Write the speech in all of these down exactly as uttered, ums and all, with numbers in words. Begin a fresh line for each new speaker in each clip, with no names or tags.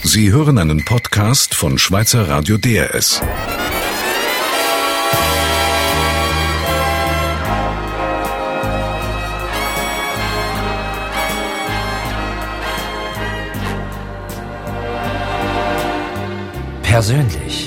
Sie hören einen Podcast von Schweizer Radio D R S.
Persönlich.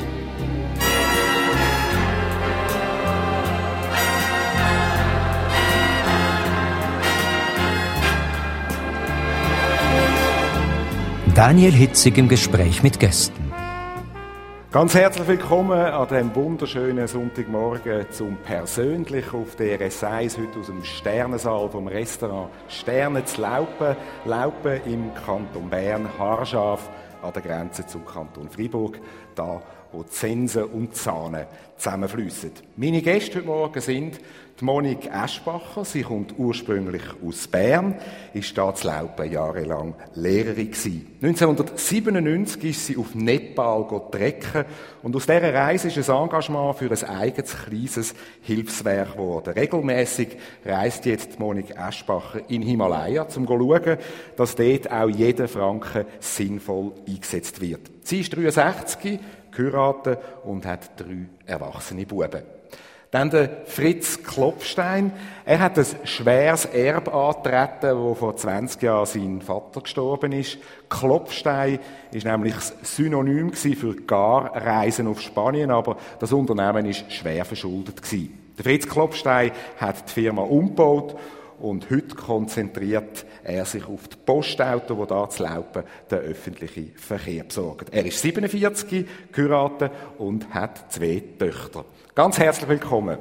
Daniel Hitzig im Gespräch mit Gästen.
Ganz herzlich willkommen an diesem wunderschönen Sonntagmorgen zum Persönlich auf D R S eins, heute aus dem Sternensaal vom Restaurant Sterne zu Laupen. Laupen im Kanton Bern, haarscharf an der Grenze zum Kanton Freiburg, da wo die Sense und die Sahne zusammenfliessen. Meine Gäste heute Morgen sind die Monique Aeschbacher. Sie kommt ursprünglich aus Bern, ist da zu Laupen jahrelang Lehrerin gewesen. neunzehnhundertsiebenundneunzig ist sie auf Nepal trecken und aus dieser Reise ist ein Engagement für ein eigenes kleines Hilfswerk geworden. Regelmäßig reist jetzt die Monique Aeschbacher in Himalaya, um zu schauen, dass dort auch jeder Franken sinnvoll eingesetzt wird. Sie ist dreiundsechzig, geheiratet und hat drei erwachsene Buben. Dann der Fritz Klopfstein. Er hat ein schweres Erbe angetreten, wo vor zwanzig Jahren sein Vater gestorben ist. Klopfstein ist nämlich das Synonym für Garreisen auf Spanien, aber das Unternehmen ist schwer verschuldet gewesen. Der Fritz Klopfstein hat die Firma umgebaut und heute konzentriert er sich auf die Postauto, die hier zu Laupen den öffentlichen Verkehr besorgen. Er ist siebenundvierzig, geheiratet und hat zwei Töchter. Ganz herzlich willkommen.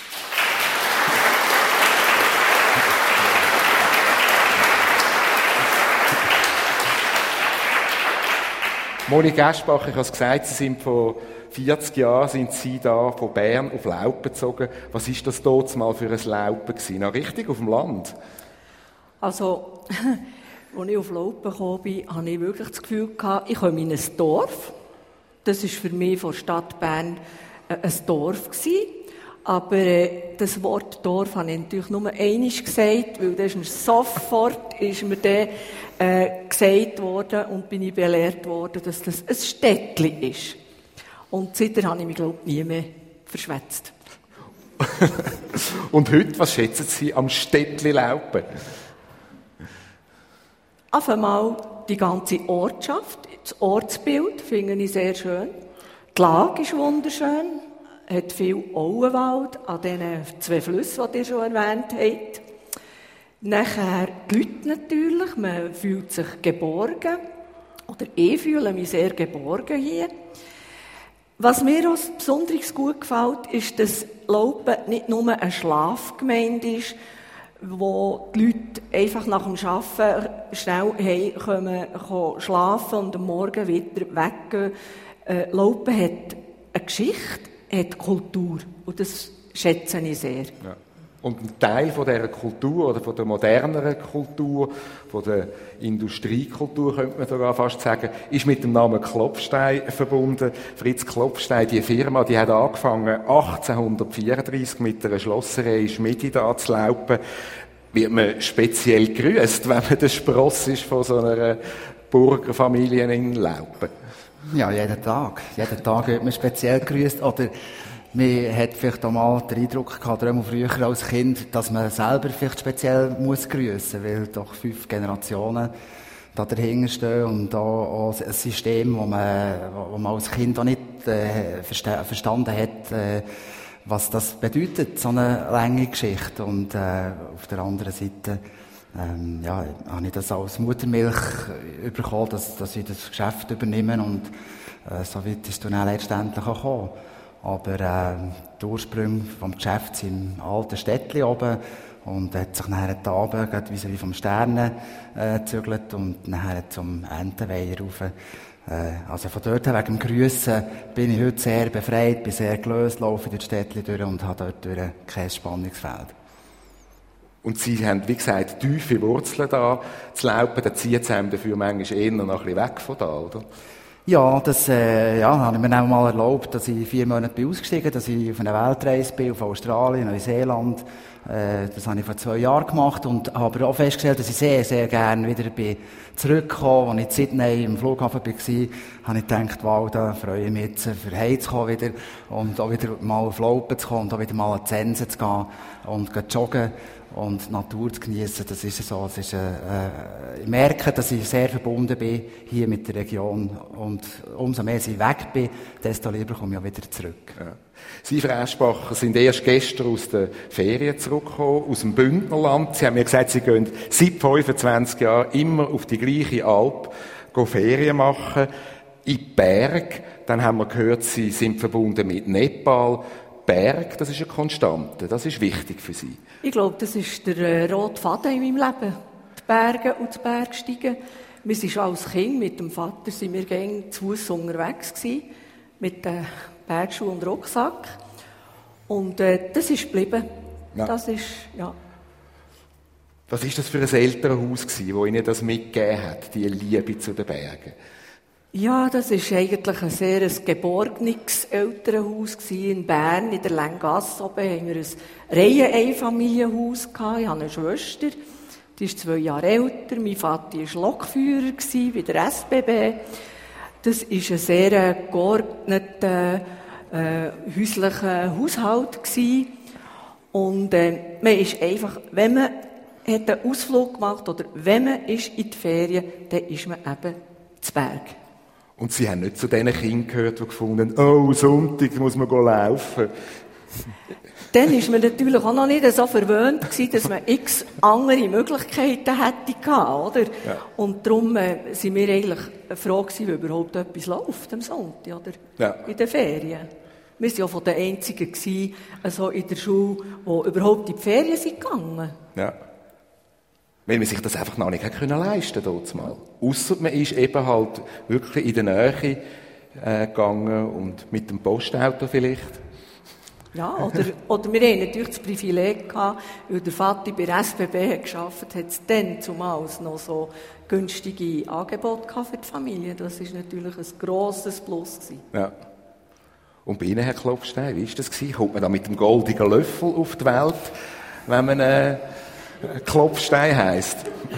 Monique Aeschbacher, ich habe es gesagt, Sie sind vor vierzig Jahren sind Sie da von Bern auf Laupen gezogen. Was war das dort mal für ein Laupen gewesen? Na, richtig auf dem Land?
Also, als ich auf Laupen gekommen bin, hatte ich wirklich das Gefühl gehabt, ich komme in ein Dorf. Das war für mich von der Stadt Bern ein Dorf gewesen. Aber äh, das Wort Dorf habe ich natürlich nur einmal gesagt, weil das ist mir sofort ist mir dann, äh, gesagt worden und bin ich belehrt worden, dass das ein Städtchen ist. Und seitdem habe ich mich, glaube ich, nie mehr verschwätzt.
Und heute, was schätzen Sie am Städtli Laupen?
Auf einmal die ganze Ortschaft, das Ortsbild finde ich sehr schön. Die Lage ist wunderschön, hat viel Auenwald an diesen zwei Flüssen, die ihr schon erwähnt habt. Nachher die Leute natürlich, man fühlt sich geborgen. Oder ich fühle mich sehr geborgen hier. Was mir auch besonders gut gefällt, ist, dass Laupen nicht nur eine Schlafgemeinde ist, wo die Leute einfach nach dem Arbeiten schnell heimkommen, schlafen und am Morgen wieder weggehen. Äh, Laupen hat eine Geschichte, hat Kultur. Und das schätze ich sehr. Ja. Und ein Teil von dieser Kultur, oder von der moderneren Kultur, von der Industriekultur, könnte man sogar fast sagen, ist mit dem Namen Klopfstein verbunden. Fritz Klopfstein, die Firma, die hat angefangen achtzehnhundertvierunddreissig mit einer Schlosserei Schmiede da zu Laupen. Wird man speziell gegrüßt, wenn man der Spross ist von so einer Burgerfamilie in Laupen?
Ja, jeden Tag. Jeden Tag wird man speziell gegrüßt. Oder man hat vielleicht auch mal den Eindruck gehabt, auch früher als Kind, dass man selber vielleicht speziell muss grüßen, weil doch fünf Generationen da dahinter stehen und da auch ein System, wo man, wo man als Kind auch nicht äh, versta- verstanden hat, äh, was das bedeutet, so eine lange Geschichte. Und äh, auf der anderen Seite ähm, ja, habe ich das als Muttermilch bekommen, dass, dass ich das Geschäft übernehme und äh, so weit ist es dann auch letztendlich auch gekommen. Aber äh, die Ursprünge vom Geschäft sind im alten Städtchen oben und hat sich nachher die Abend gerade wie vom Sternen äh, gezügelt und nachher zum Entenweiher rauf. Äh, also von dort her, wegen dem Grüssen, bin ich heute sehr befreit, bin sehr gelöst, laufe durch die Städtchen durch und habe dort durch kein Spannungsfeld.
Und Sie haben, wie gesagt, tiefe Wurzeln da zu Laupen, da zieht es einem dafür manchmal eher noch ein bisschen weg von da, oder?
Ja, das äh, ja, habe ich mir auch mal erlaubt, dass ich vier Monate bin ausgestiegen, dass ich auf einer Weltreise bin, auf Australien, Neuseeland, Äh, das habe ich vor zwei Jahren gemacht und habe auch festgestellt, dass ich sehr, sehr gerne wieder bin zurückgekommen. Als ich in Sydney im Flughafen war, habe ich gedacht, wow, da freue ich mich jetzt, für Hause zu kommen wieder und auch wieder mal auf Laupen zu kommen und auch wieder mal an die Sense zu gehen und zu joggen und die Natur zu genießen. Das ist so. Es ist, äh, ich merke, dass ich sehr verbunden bin hier mit der Region und umso mehr ich weg bin, desto lieber komme ich auch wieder zurück.
Ja. Sie, Frau Aeschbacher, sind erst gestern aus den Ferien zurückgekommen, aus dem Bündnerland. Sie haben mir gesagt, Sie gehen seit fünfundzwanzig Jahren immer auf die gleiche Alp Ferien machen, in die Berge. Dann haben wir gehört, Sie sind verbunden mit Nepal. Berg, das ist eine Konstante, das ist wichtig für Sie.
Ich glaube, das ist der äh, rote Faden in meinem Leben. Die Berge und das Bergsteigen. Wir sind schon als Kind mit dem Vater sind wir gäng zu Fuss unterwegs gewesen, mit den Bergschuhen und Rucksack. Und äh, das ist geblieben. Ja. Das ist, ja.
Was war das für ein Elternhaus gewesen, das Ihnen das mitgegeben hat, die Liebe zu den Bergen?
Ja, das war eigentlich ein sehr ein geborgenes Elternhaus in Bern, in der Länggasse oben haben wir ein Reiheneinfamilienhaus gehabt. Ich habe eine Schwester, die ist zwei Jahre älter. Mein Vater war Lokführer bei der S B B. Das war ein sehr geordneter, äh, häuslicher Haushalt gewesen. Und äh, man ist einfach, wenn man hat einen Ausflug gemacht oder wenn man ist in die Ferien, dann ist man eben zu Berg.
Und Sie haben nicht zu diesen Kindern gehört, die gefunden haben, oh, Sonntag muss man laufen.
Dann war man natürlich auch noch nicht so verwöhnt gewesen, dass man x andere Möglichkeiten hätte gehabt, oder? Ja. Und darum äh, sind wir eigentlich froh gewesen, wie überhaupt etwas läuft am Sonntag, oder? Ja. In den Ferien. Wir waren ja von den Einzigen gewesen, also in der Schule, die überhaupt in die Ferien sind gegangen.
Ja. Weil man sich das einfach noch nicht können leisten konnte. Ausser man ist eben halt wirklich in der Nähe äh, gegangen und mit dem Postauto vielleicht.
Ja, oder, oder wir hatten natürlich das Privileg gehabt, weil der Vater bei der S B B hat gearbeitet, hat es dann zumals noch so günstige Angebote gehabt für die Familie. Das war natürlich ein grosses Plus gewesen. Ja.
Und bei Ihnen, Herr Klopfstein, wie war das gewesen? Kommt man da mit dem goldenen Löffel auf die Welt, wenn man äh, Klopfstein heisst?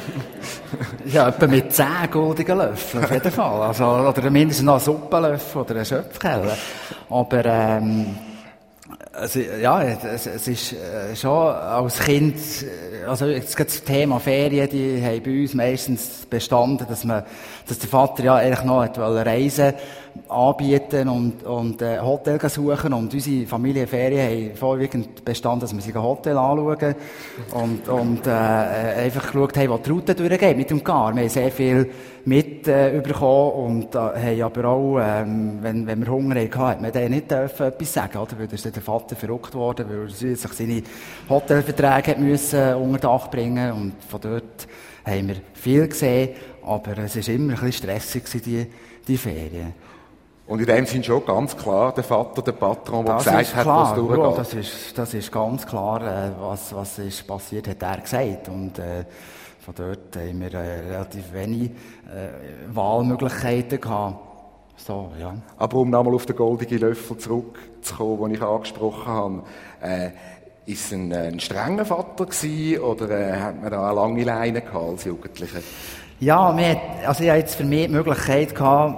Ja, etwa mit zehn goldenen Löffeln, auf jeden Fall. Also, oder mindestens noch einen Suppenlöffel oder einen Schöpfkeller. Aber, ähm, also, ja, es, es ist äh, schon als Kind, also das Thema Ferien, die haben bei uns meistens bestanden, dass man, dass der Vater ja eigentlich noch hat Reisen anbieten und, und äh, Hotel suchen und unsere Familienferien haben vorwiegend bestanden, dass wir sich ein Hotel anschauen und, und äh, einfach geschaut haben, wo die Route durchgeht mit dem Car. Wir haben sehr viel mit äh, bekommen und äh, haben aber auch, ähm, wenn, wenn wir Hunger hatten, hat man denen nicht dürfen etwas sagen, oder? Weil da ist der Vater verrückt worden, weil er sich seine Hotelverträge hat müssen unter Dach bringen und von dort haben wir viel gesehen, aber es war immer ein bisschen stressig, die, die Ferien.
Und in dem sind schon ganz klar der Vater, der Patron, der
das
gesagt hat,
klar,
was durchgeht.
Ja, das ist, das ist ganz klar, äh, was, was ist passiert, hat er gesagt. Und, äh, von dort haben wir äh, relativ wenig äh, Wahlmöglichkeiten gehabt. So, ja.
Aber um nochmal auf den goldenen Löffel zurückzukommen, den ich angesprochen habe, äh, ist es ein, ein strenger Vater gewesen, oder äh, hat man da eine lange Leine gehabt als Jugendliche?
Ja, wir, also ich hatte jetzt für mich die Möglichkeit gehabt,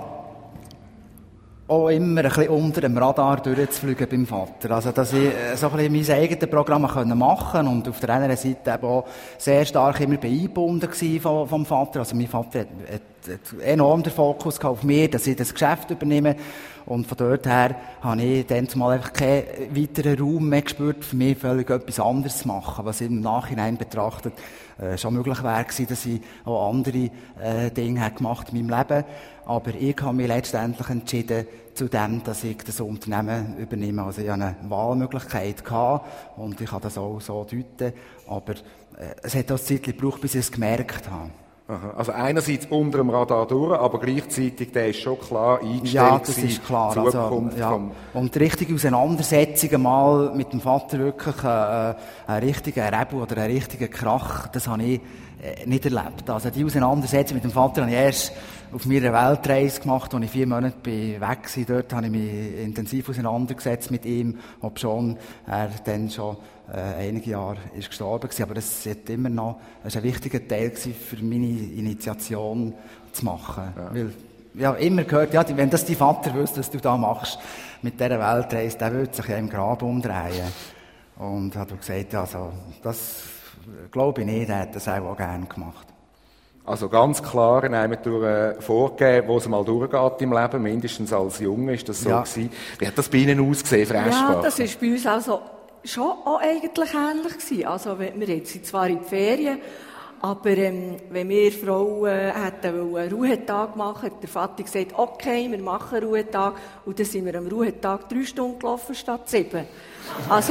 auch immer ein bisschen unter dem Radar durchzufliegen beim Vater. Also, dass ich so ein bisschen mein eigenes Programm machen konnte und auf der anderen Seite eben auch sehr stark immer eingebunden war vom, vom Vater. Also, mein Vater hat, hat, hat enorm den Fokus auf mich, dass ich das Geschäft übernehme. Und von dort her habe ich dann zumal einfach keinen weiteren Raum mehr gespürt, für mich völlig etwas anderes zu machen, was im Nachhinein betrachtet äh, schon möglich wäre gewesen, dass ich auch andere äh, Dinge habe gemacht in meinem Leben. Aber ich habe mich letztendlich entschieden zu dem, dass ich das Unternehmen übernehme. Also ich hatte eine Wahlmöglichkeit gehabt und ich kann das auch so deuten. Aber äh, es hat auch eine Zeit gebraucht, bis ich es gemerkt habe.
Aha. Also einerseits unter dem Radar durch, aber gleichzeitig, der ist schon klar eingestellt.
Ja, das ist klar.
Zukunft
also, ja. Und die richtige Auseinandersetzung mal mit dem Vater wirklich äh, einen richtigen Rebel oder einen richtigen Krach, das habe ich äh, nicht erlebt. Also die Auseinandersetzung mit dem Vater habe ich erst auf meiner Weltreise gemacht, als ich vier Monate weg war. Dort habe ich mich intensiv auseinandergesetzt mit ihm, obschon er dann schon äh, einige Jahre ist gestorben war. Aber das ist immer noch das ist ein wichtiger Teil für meine Initiation zu machen. Ja. Weil, ja, immer gehört, ja, wenn das dein Vater wüsste, was du da machst mit dieser Weltreise, der würde sich ja im Grab umdrehen. Und hat gesagt, also, das glaube ich nicht, er hat das auch gerne gemacht.
Also ganz klar einmal durch äh, vorgegeben, wo es mal durchgeht im Leben, mindestens als Junge ist das so ja. gewesen. Wie hat das bei Ihnen ausgesehen, Frau Eschbach?
Ja, das ist bei uns also schon auch eigentlich ähnlich gewesen. Also wir sind zwar in die Ferien, aber ähm, wenn wir Frauen äh, hätten einen Ruhetag machen, hat der Vater gesagt, okay, wir machen einen Ruhetag. Und dann sind wir am Ruhetag drei Stunden gelaufen statt sieben. Also,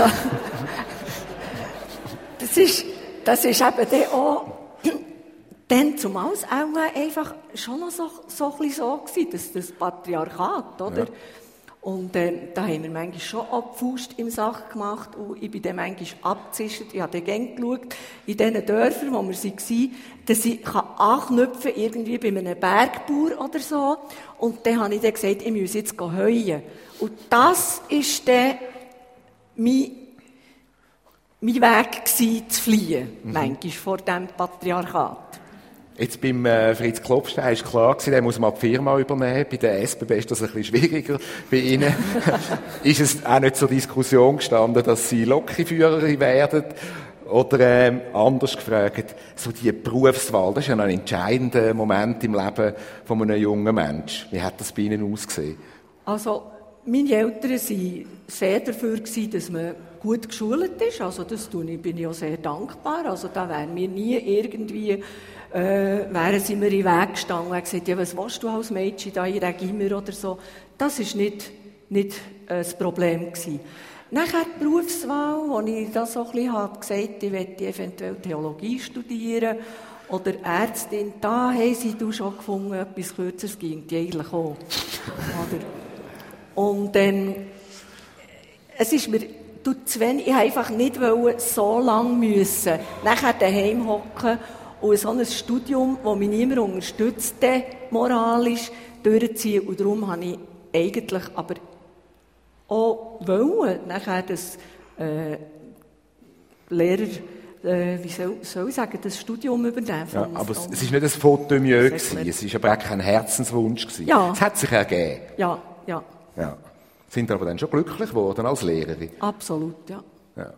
das ist, das ist eben dann auch, dann zumal es auch einfach schon noch so, so ein bisschen so gewesen, dass das Patriarchat, oder? Ja. Und äh, da haben wir manchmal schon auch die Faust im Sack gemacht und ich bin dann manchmal abgezischt. Ich habe dann gerne geschaut, in diesen Dörfern, wo wir waren, dass ich anknüpfen kann, irgendwie bei einem Bergbauer oder so. Und dann habe ich dann gesagt, ich muss jetzt heuen. Und das war dann mein, mein Weg gewesen, zu fliehen, mhm. manchmal vor diesem Patriarchat.
Jetzt beim äh, Fritz Klopstein ist klar gewesen, der muss mal die Firma übernehmen. Bei der S B B ist das ein bisschen schwieriger bei Ihnen. Ist es auch nicht zur Diskussion gestanden, dass Sie Lokführerin werden? Oder ähm, anders gefragt, so die Berufswahl, das ist ja ein entscheidender Moment im Leben von einem jungen Menschen. Wie hat das bei Ihnen ausgesehen?
Also, meine Eltern waren sehr dafür, dass man gut geschult ist. Also, das tue ich, bin ich auch sehr dankbar. Also, da wären wir nie irgendwie Äh, wären sie mir in den Weg gestanden und gesagt, ja, was willst du als Mädchen da in Regimmer oder so. Das war nicht, nicht äh, das Problem gewesen. Nachher die Berufswahl, wo ich das so ein bisschen habe, gesagt, ich möchte eventuell Theologie studieren oder Ärztin, da haben sie du schon gefunden, etwas Kürzeres ging die eigentlich auch. Und ähm, es ist mir zu wenig, ich wollte einfach nicht so lange müssen, nachher daheim hocken und so ein Studium, das mich niemand unterstützt, moralisch durchziehen. Und darum habe ich eigentlich aber auch wollen, nachher das äh, Lehrer, äh, wie soll, soll ich sagen, das Studium übernehmen.
Ja, aber es, es ist nicht ein Faute-de-mieux gewesen, es war aber auch kein Herzenswunsch gewesen. Ja. Es hat sich ergeben.
Ja, ja.
Ja. Sind aber dann schon glücklich geworden als Lehrerin?
Absolut, ja.
Ja.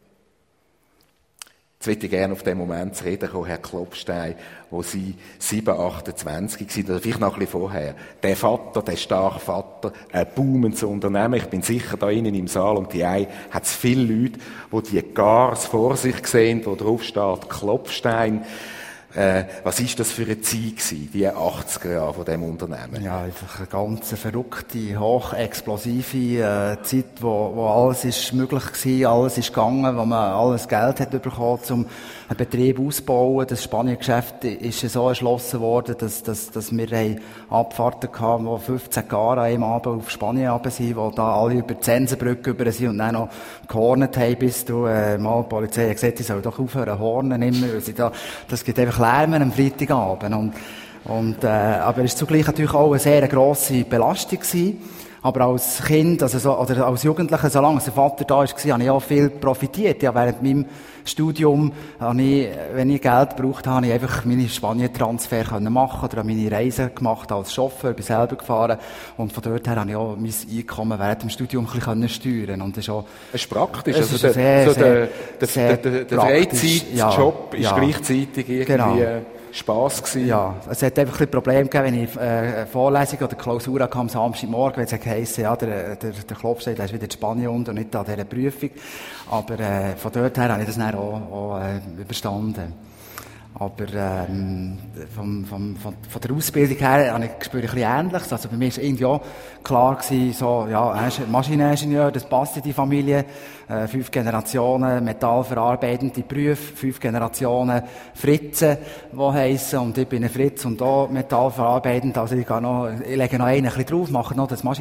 Jetzt möchte ich gerne auf den Moment zu reden kommen, Herr Klopstein, wo Sie sieben, achtundzwanzig waren, oder vielleicht noch ein bisschen vorher. Der Vater, der starke Vater, ein boomendes Unternehmen. Ich bin sicher, da innen im Saal und die Ei hat es viele Leute, die die Gars vor sich sehen, wo drauf steht Klopstein. Äh, was ist das für eine Zeit gewesen, die achtziger Jahre von diesem Unternehmen?
Ja, einfach eine ganz verrückte, hochexplosive äh, Zeit, wo, wo alles ist möglich gewesen, alles ist gegangen, wo man alles Geld hat bekommen, um einen Betrieb auszubauen. Das Spaniengeschäft ist so erschlossen worden, dass, dass, dass wir Abfahrten hatten, wo fünfzehn Jahre an einem Abend auf Spanien runter sind, wo da alle über die Zensenbrücke über sind und dann noch gehornet haben, bis du, äh, mal die Polizei hat gesagt, ich soll doch aufhören hornen immer, weil sie da, das gibt einfach Lärm am Freitagabend. Und, und, äh, aber es war zugleich natürlich auch eine sehr grosse Belastung gewesen. Aber als Kind, also so, oder als Jugendlicher, solange der Vater da war, habe ich auch viel profitiert. Ja, während meinem Studium, habe ich, wenn ich Geld gebraucht habe, habe ich einfach meine Spanien-Transfer machen oder meine Reisen gemacht als Chauffeur, bin selber gefahren. Und von dort her habe ich auch mein Einkommen während dem Studium ein bisschen steuern. Und das ist auch,
es ist praktisch. Also der, sehr, so der, der, sehr der, der, der Freizeitjob ja, ist ja, gleichzeitig irgendwie genau. Spass gewesen.
Ja, es hat einfach ein Problem gegeben, wenn ich äh, Vorlesung oder Klausur hatte am Samstagmorgen, wenn es geheissen, ja, der, der, der Klopstein, der ist wieder in Spanien und nicht an dieser Prüfung. Aber äh, von dort her habe ich das dann auch, auch äh, überstanden. Aber ähm, vom, vom, von, von der Ausbildung her habe ich, spüre ich ein bisschen Ähnliches. Also bei mir war irgendwie auch klar gewesen, so, ja, Maschineningenieur, das passt in die Familie. Äh, fünf Generationen metallverarbeitende Berufe, fünf Generationen Fritzen, die heissen. Und ich bin ein Fritz und auch metallverarbeitend. Also ich, gehe noch, ich lege noch einen ein bisschen drauf, mache noch das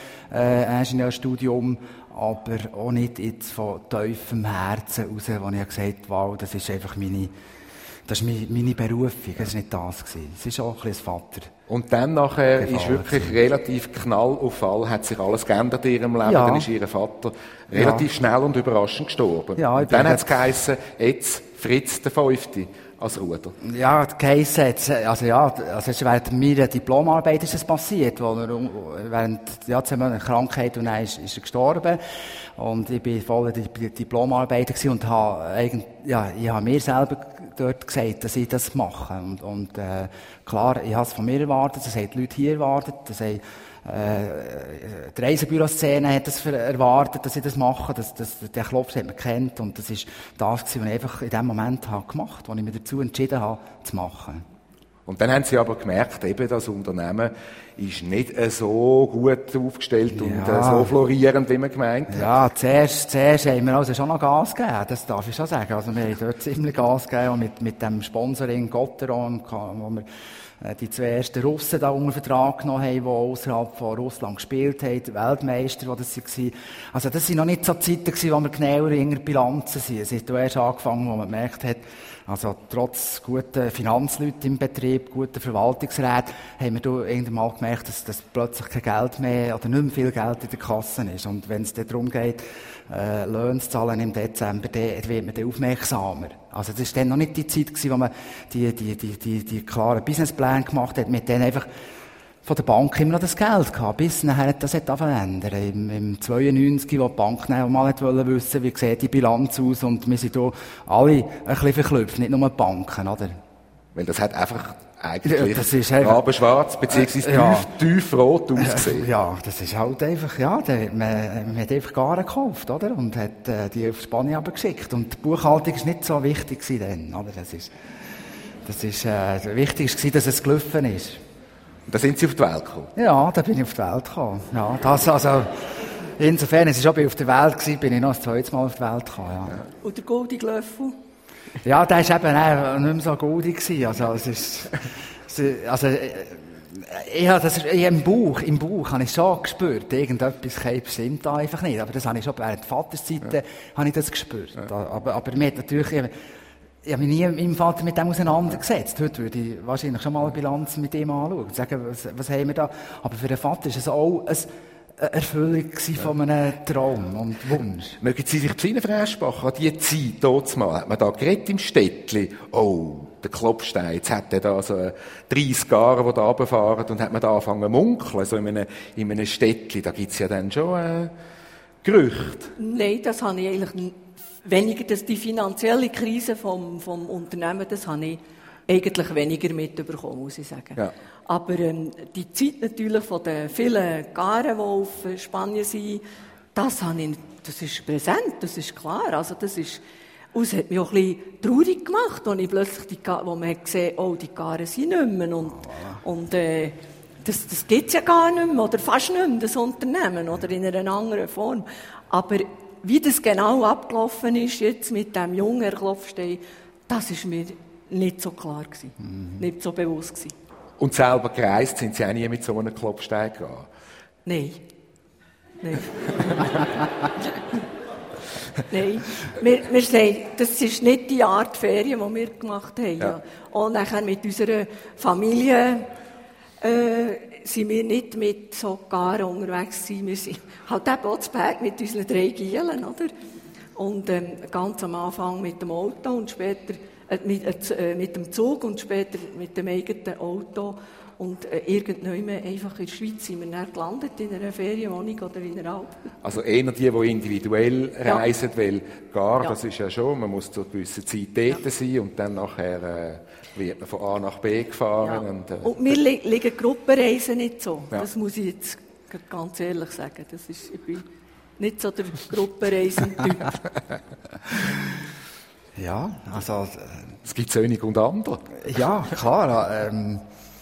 Maschineningenieurstudium. Aber auch nicht jetzt von tiefem Herzen raus, wo ich gesagt habe, wow, das ist einfach meine das ist meine Berufung, das war nicht das gewesen. Es war auch ein bisschen Vater.
Und dann nachher ist wirklich gewesen. Relativ Knall auf Fall, hat sich alles geändert in ihrem Leben. Ja. Dann ist ihr Vater relativ ja. schnell und überraschend gestorben. Ja, und dann hat es geheissen, jetzt Fritz der Fünfte als Ruder.
Ja, geheissen hat also ja, also es ist während meiner Diplomarbeit ist es passiert, wo er während ja, zehn Monaten Krankheit und dann ist, ist er gestorben. Und ich bin voll die Diplomarbeiter gewesen und habe eigentlich, ja, ich habe mir selber dort gesagt, dass ich das mache. Und, und äh, klar, ich habe es von mir erwartet, das haben die Leute hier erwartet, das haben, äh, die Reisebüro-Szene hat das erwartet, dass ich das mache, das, das, der Klops hat man kennt und das ist das gewesen, was ich einfach in dem Moment habe gemacht, wo ich mich dazu entschieden habe, zu machen.
Und dann haben Sie aber gemerkt, eben das Unternehmen ist nicht so gut aufgestellt ja. und äh, so florierend, wie man gemeint hat.
Ja, zuerst, zuerst haben wir also schon noch Gas gegeben, das darf ich schon sagen. Also wir haben dort ziemlich Gas gegeben, mit, mit dem Sponsoring Gotteron, wo wir äh, die zwei ersten Russen da unter Vertrag genommen haben, die außerhalb von Russland gespielt haben, die Weltmeister, die das waren. Also das waren noch nicht so Zeiten gewesen, wo wir genauer in der Bilanzen sind. Es hat erst angefangen, wo man gemerkt hat, also trotz guter Finanzleute im Betrieb, guter Verwaltungsräte, haben wir da irgendwann mal gemerkt, dass, dass plötzlich kein Geld mehr oder nicht mehr viel Geld in der Kasse ist. Und wenn es dann darum geht, äh, Löhne zu zahlen im Dezember, dann wird man dann aufmerksamer. Also das war dann noch nicht die Zeit gewesen, wo man die, die, die, die, die klaren Businesspläne gemacht hat, mit denen einfach von der Bank immer noch das Geld gehabt, bis nachher das hat verändert. Im, im zweiundneunzig, wo die Bank dann mal wollte wissen, wie sieht die Bilanz aus, und wir sind hier alle ein bisschen verklüpft, nicht nur die Banken, oder?
Weil das hat einfach eigentlich
das ist einfach,
rabenschwarz, beziehungsweise
ja,
tief, tief rot ausgesehen.
Ja, das ist halt einfach, ja, der, man, man hat einfach Garen gekauft, oder? Und hat äh, die auf Spanien geschickt. Und die Buchhaltung war nicht so wichtig dann, oder? Das ist, das ist, äh, wichtig war, dass es gelaufen ist.
Und da sind Sie auf die Welt gekommen?
Ja, da bin ich auf die Welt gekommen. Ja, das, also, insofern, es war schon auf der Welt gewesen, bin ich noch das zweite Mal auf die Welt gekommen, ja.
Ja. Und der goldige Löffel?
Ja, der war eben nicht mehr so goldig gewesen. Also, es ist, also, ich habe das, ich, im Bauch, im Bauch habe ich schon gespürt, irgendetwas stimmt da einfach nicht. Aber das habe ich schon während der Vaterszeit, ja. habe ich das gespürt. Ja. Aber, aber mir hat natürlich, ich habe mich nie mit meinem Vater mit dem auseinandergesetzt. Heute würde ich wahrscheinlich schon mal eine Bilanz mit ihm anschauen, sagen, was, was haben wir da. Aber für den Vater ist es auch ein, eine Erfüllung von einem Traum und Wunsch.
Mögen Sie sich zu Fressbach an die Zeit dort mal, hat man da geredet im Städtli, oh, der Klopfstein, jetzt hat er da so dreißig Jahre, die da runterfahren, und hat man da angefangen zu munkeln, so in einem, in einem Städtli, da gibt's ja dann schon äh, Gerüchte.
Nein, das habe ich eigentlich weniger, das, die finanzielle Krise vom, vom Unternehmen, das habe ich eigentlich weniger mitbekommen, muss ich sagen. Ja. Aber ähm, die Zeit natürlich von den vielen Garen, die auf Spanien sind, das, habe ich, das ist präsent, das ist klar. Also das ist, es hat mich auch ein bisschen traurig gemacht, als ich plötzlich die, wo man gesehen hat, oh, die Garen sind nicht mehr. Und, oh. und äh, das, das gibt es ja gar nicht mehr, oder fast nicht mehr, das Unternehmen, oder in einer anderen Form. Aber wie das genau abgelaufen ist, jetzt mit dem jungen Herr Klopfstein, das ist mir nicht so klar gewesen, mhm. nicht so bewusst gewesen.
Und selber gereist sind Sie auch nie mit so einem Klopfstein gegangen?
Nein. Nein. Nein. Wir, wir sagen, das ist nicht die Art Ferien, die wir gemacht haben. Ja. Ja. Und nachher mit unserer Familie äh, sind wir nicht mit so Garen unterwegs gewesen. Wir sind halt eben auch zu Berg mit unseren drei Gielen, oder? Und ähm, ganz am Anfang mit dem Auto und später äh, mit, äh, mit dem Zug und später mit dem eigenen Auto. Und äh, irgendwann einfach in der Schweiz sind wir dann gelandet, in einer Ferienwohnung oder in einer Alp.
Also eher die, die individuell reisen, ja. Weil gar, ja. Das ist ja schon, man muss zu einer gewissen Zeit dort ja. sein und dann nachher äh, wird man von A nach B gefahren.
Ja.
Und, äh,
und mir li- liegen Gruppenreisen nicht so, ja. Das muss ich jetzt ganz ehrlich sagen. Das ist, ich bin nicht so der Gruppenreisen-Typ.
Ja, also...
Es gibt Sönig und andere.
Ja, klar. Ähm,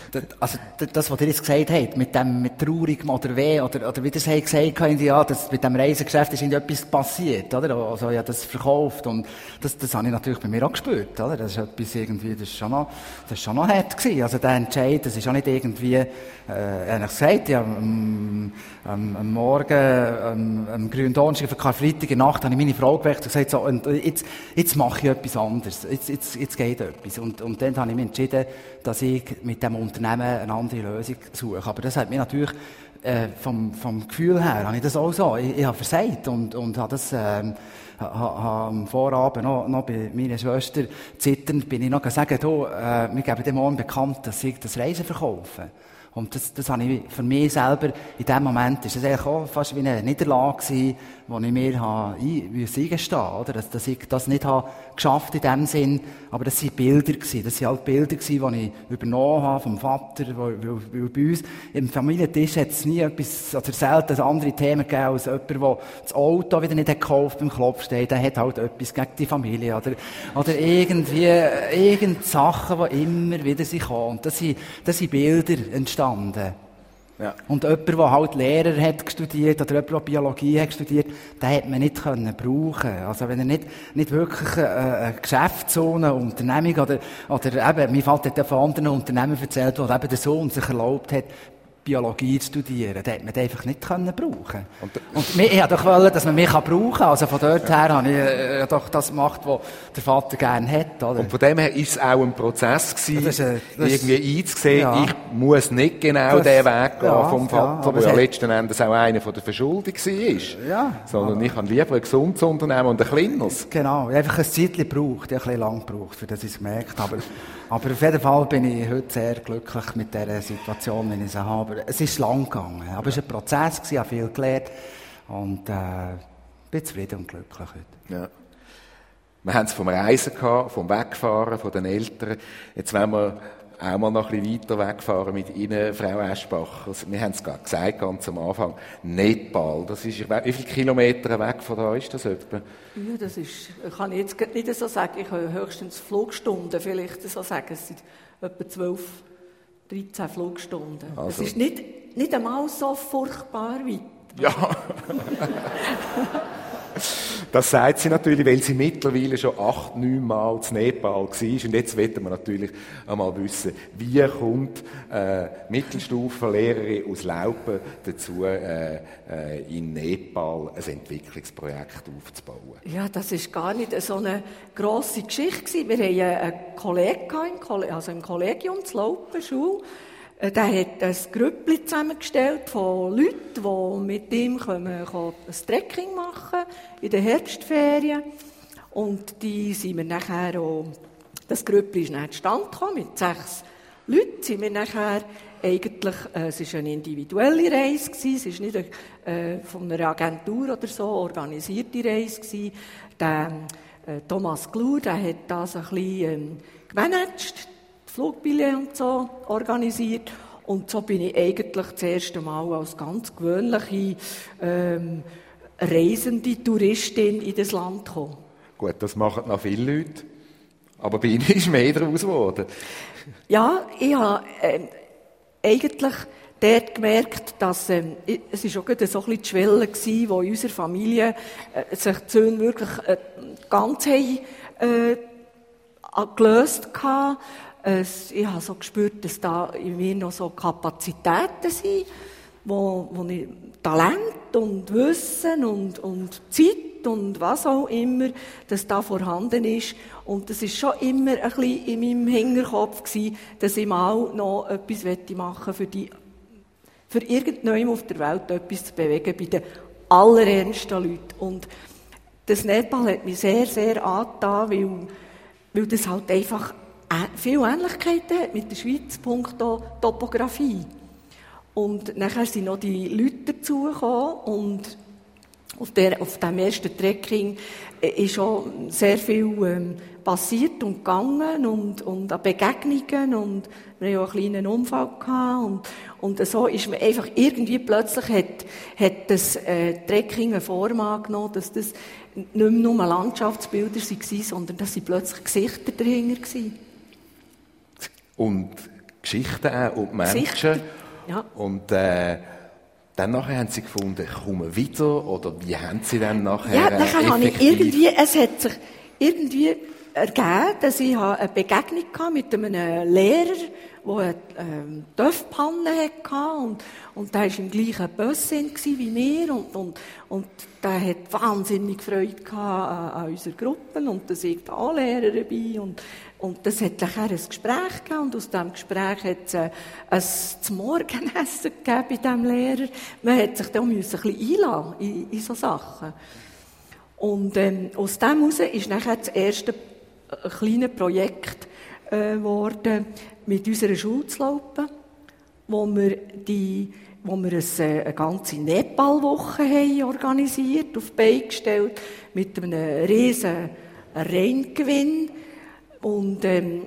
Also, das, was ihr jetzt gesagt habt, mit dem, mit Traurigem oder Weh, oder, oder wie ihr es habt gesagt habt, ja, das, mit dem Reisegeschäft ist etwas passiert, oder? Also, ja, das verkauft. Und das, das habe ich natürlich bei mir auch gespürt, oder? Das ist etwas irgendwie, das ist schon noch, das ist schon noch hart gewesen. Also, der Entscheid, das ist auch nicht irgendwie, äh, ehrlich gesagt, ja, am, am, am Morgen, am, am Gründonnerstag, für Karfreitag in der Nacht, habe ich meine Frau geweckt und gesagt, so, und jetzt, jetzt mache ich etwas anderes. Jetzt, jetzt, jetzt geht etwas. Und, und dann habe ich mich entschieden, dass ich mit dem Unternehmen eine andere Lösung suche. Aber das hat mir natürlich, äh, vom, vom Gefühl her, habe ich das auch so. Ich, ich habe versagt und, und habe das, ähm, ha, ha, am Vorabend noch, noch bei meiner Schwester zitternd bin ich noch gesagt, du, äh, wir geben dem morgen bekannt, dass ich das Reisen verkaufe. Und das, das habe ich für mich selber, in dem Moment, ist das eigentlich auch fast wie eine Niederlage gewesen, wo ich mir habe ein, eingestehen, oder? Dass, dass ich das nicht habe geschafft in dem Sinn. Aber das sind Bilder gewesen. Das sind halt Bilder gewesen, die ich übernommen habe vom Vater, weil, weil, weil bei uns im Familientisch hat es nie etwas, oder selten andere Themen gegeben, als jemand, der das Auto wieder nicht gekauft beim Klopf steht, der hat halt etwas gegen die Familie, oder, oder irgendwie, irgend Sachen, die immer wieder sich kommen. Und das sind, das sind Bilder entstanden. Ja. Und jemand, der halt Lehrer hat studiert, oder jemand, der Biologie hat studiert, den hat man nicht können brauchen. Also wenn er nicht, nicht wirklich eine, eine Geschäftszone, eine Unternehmung, oder, oder eben, mir fällt ja von anderen Unternehmen erzählt, wo eben der Sohn sich erlaubt hat, Biologie zu studieren, den hat man einfach nicht können brauchen. Und, und mir, ich wollte doch wollen, dass man mich brauchen kann. Also von dort her habe ich äh, doch das gemacht, was der Vater gerne hat. Oder?
Und von dem her war es auch ein Prozess gewesen, das ist, äh, das irgendwie einzusehen, ja. Ich muss nicht genau das, den Weg gehen ja, vom Vater, ja, der ja letzten Endes auch einer von der Verschuldung war. Ja, sondern ich habe lieber ein gesundes Unternehmen und ein kleines.
Genau, ich habe einfach ein Zeitchen gebraucht, ich habe ein bisschen lang gebraucht, für das ich es gemerkt habe. Aber auf jeden Fall bin ich heute sehr glücklich mit dieser Situation, wenn ich sie habe. Es ist lang gegangen, aber es war ein Prozess, ich habe viel gelernt und äh, bin zufrieden und glücklich heute. Ja.
Wir haben es vom Reisen gehabt, vom Wegfahren, von den Eltern. Jetzt wollen wir auch mal noch ein bisschen weiter wegfahren mit Ihnen, Frau Eschbach. Also, wir haben es gerade gesagt, ganz am Anfang. Nepal, das ist, wie viele Kilometer weg von da ist das etwa?
Ja, das ist, kann ich jetzt nicht so sagen. Ich habe höchstens Flugstunden vielleicht so sagen. Es sind etwa zwölf, dreizehn Flugstunden. Also. Es ist nicht, nicht einmal so furchtbar weit.
Ja. Das sagt sie natürlich, weil sie mittlerweile schon acht, neun Mal zu Nepal war. Und jetzt wollen wir natürlich einmal wissen, wie kommt äh, Mittelstufenlehrerin aus Laupen dazu, äh, äh, in Nepal ein Entwicklungsprojekt aufzubauen?
Ja, das war gar nicht so eine grosse Geschichte. Wir hatten einen Kollegen, also im Kollegium zu Laupen, Schule. Der hat ein Grüppli zusammengestellt von Leuten, die mit ihm kommen, ein Trekking machen in den Herbstferien. Und die sind wir nachher auch, das Grüppli ist dann zustande gekommen, mit sechs Leuten sind wir nachher eigentlich, äh, es war eine individuelle Reise gewesen, es war nicht eine, äh, von einer Agentur oder so organisierte Reise gewesen. Der äh, Thomas Glur, der hat das ein bisschen ähm, gemanagt, Flugbillett und so organisiert. Und so bin ich eigentlich das erste Mal als ganz gewöhnliche ähm, reisende Touristin in das Land gekommen.
Gut, das machen noch viele Leute. Aber bei Ihnen ist mehr daraus geworden.
Ja, ich habe äh, eigentlich dort gemerkt, dass äh, es ist auch gerade so ein bisschen die Schwelle war, wo in unserer Familie äh, sich die Söhne wirklich äh, ganz haben, äh, gelöst hatten. Ich habe so gespürt, dass da in mir noch so Kapazitäten sind, wo, wo ich Talent und Wissen und, und Zeit und was auch immer, dass da vorhanden ist. Und das ist schon immer ein bisschen in meinem Hinterkopf gewesen, dass ich mal noch etwas machen möchte, für die, für irgendjemanden auf der Welt etwas zu bewegen, bei den allerärmsten Leuten. Und das Nepal hat mich sehr, sehr angetan, weil, weil das halt einfach viele Ähnlichkeiten hat mit der Schweiz, punkto Topografie. Und nachher sind noch die Leute dazugekommen und auf, der, auf dem ersten Trekking ist schon sehr viel ähm, passiert und gegangen und, und an Begegnungen und wir hatten auch einen kleinen Unfall gehabt und, und so ist man einfach irgendwie plötzlich hat, hat das äh, Trekking eine Form angenommen, dass das nicht mehr nur Landschaftsbilder waren, sondern dass sie plötzlich Gesichter dahinter waren.
Und Geschichten auch und Menschen.
Geschichten, ja.
Und äh, dann nachher haben Sie gefunden, kommen wieder, oder wie haben Sie dann nachher
Ja,
äh,
nachher habe ich
effektiv...
irgendwie, es hat sich irgendwie ergeben, dass ich eine Begegnung hatte mit einem Lehrer, der eine ähm, Töpfpanne hatte und, und der war im gleichen Bössin wie wir und, und, und der hat wahnsinnig Freude gehabt an, an unserer Gruppe und da sind alle Lehrer dabei und, und das hat nachher ein Gespräch gegeben und aus diesem Gespräch hat es äh, ein zum Morgenessen gegeben bei diesem Lehrer. Man hat sich da ein bisschen einladen in, in so Sachen. Und ähm, aus dem heraus ist nachher das erste kleine Projekt geworden, äh, mit unserer Schulzlaupe, wo wir, die, wo wir eine, eine ganze Nepal-Woche haben organisiert, auf die Beine gestellt, mit einem riesen Reingewinn. Und ähm,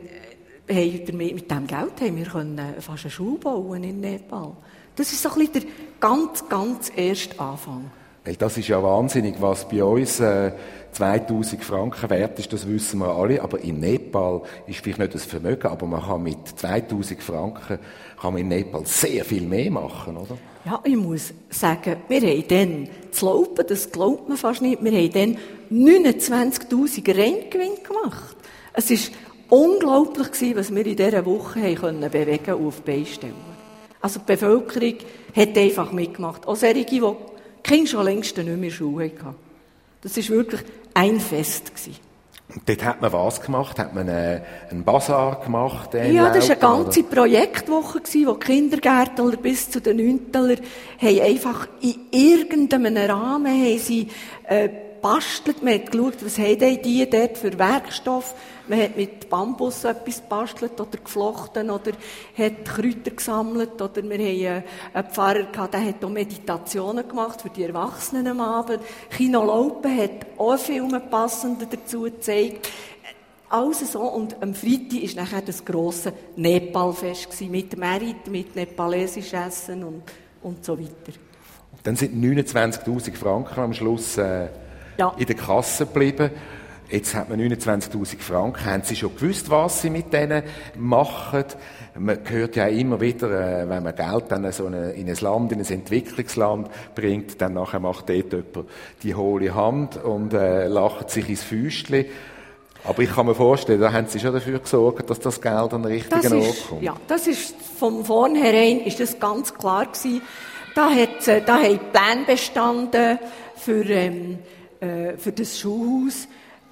haben mit diesem Geld haben wir können fast eine Schule bauen in Nepal. Das ist so ein bisschen der ganz, ganz erste Anfang.
Weil das ist ja wahnsinnig, was bei uns äh, zweitausend Franken wert ist, das wissen wir alle. Aber in Nepal ist vielleicht nicht das Vermögen, aber man kann mit zweitausend Franken kann man in Nepal sehr viel mehr machen, oder?
Ja, ich muss sagen, wir haben dann zu laufen, das glaubt man fast nicht, wir haben dann neunundzwanzigtausend Reingewinn gemacht. Es war unglaublich gewesen, was wir in dieser Woche haben können bewegen und auf die Beine stellen. Also die Bevölkerung hat einfach mitgemacht. Auch solche, die die Kinder schon längst nicht mehr in der Schule hatten. Das war wirklich ein Fest gewesen.
Und dort hat man was gemacht? Hat man äh, einen Basar gemacht? Äh,
ja, das war eine
Laupen,
ganze
oder?
Projektwoche, wo die Kindergärtler bis zu den Neunteler haben einfach in irgendeinem Rahmen haben sie, äh, bastelt. Man hat geschaut, was haben die dort für Werkstoff. Man hat mit Bambus etwas gebastelt oder geflochten oder hat Kräuter gesammelt. Oder wir haben einen Pfarrer gehabt, der hat auch Meditationen gemacht für die Erwachsenen am Abend. Kino Laupen hat auch Filme passende dazu gezeigt. Alles so. Und am Freitag war nachher das grosse Nepal-Fest mit Merit, mit nepalesisch Essen und, und so weiter.
Und dann sind neunundzwanzigtausend Franken am Schluss äh, ja. in der Kasse geblieben. Jetzt hat man neunundzwanzigtausend Franken. Haben Sie schon gewusst, was Sie mit denen machen? Man hört ja immer wieder, wenn man Geld dann so eine, in ein Land, in ein Entwicklungsland bringt, dann nachher macht dort jemand die hohle Hand und äh, lacht sich ins Füßchen. Aber ich kann mir vorstellen, da haben Sie schon dafür gesorgt, dass das Geld an den richtigen Ort kommt.
Ja, das ist von vornherein ist das ganz klar gewesen. Da hat, da haben Pläne bestanden für, ähm, äh, für das Schulhaus.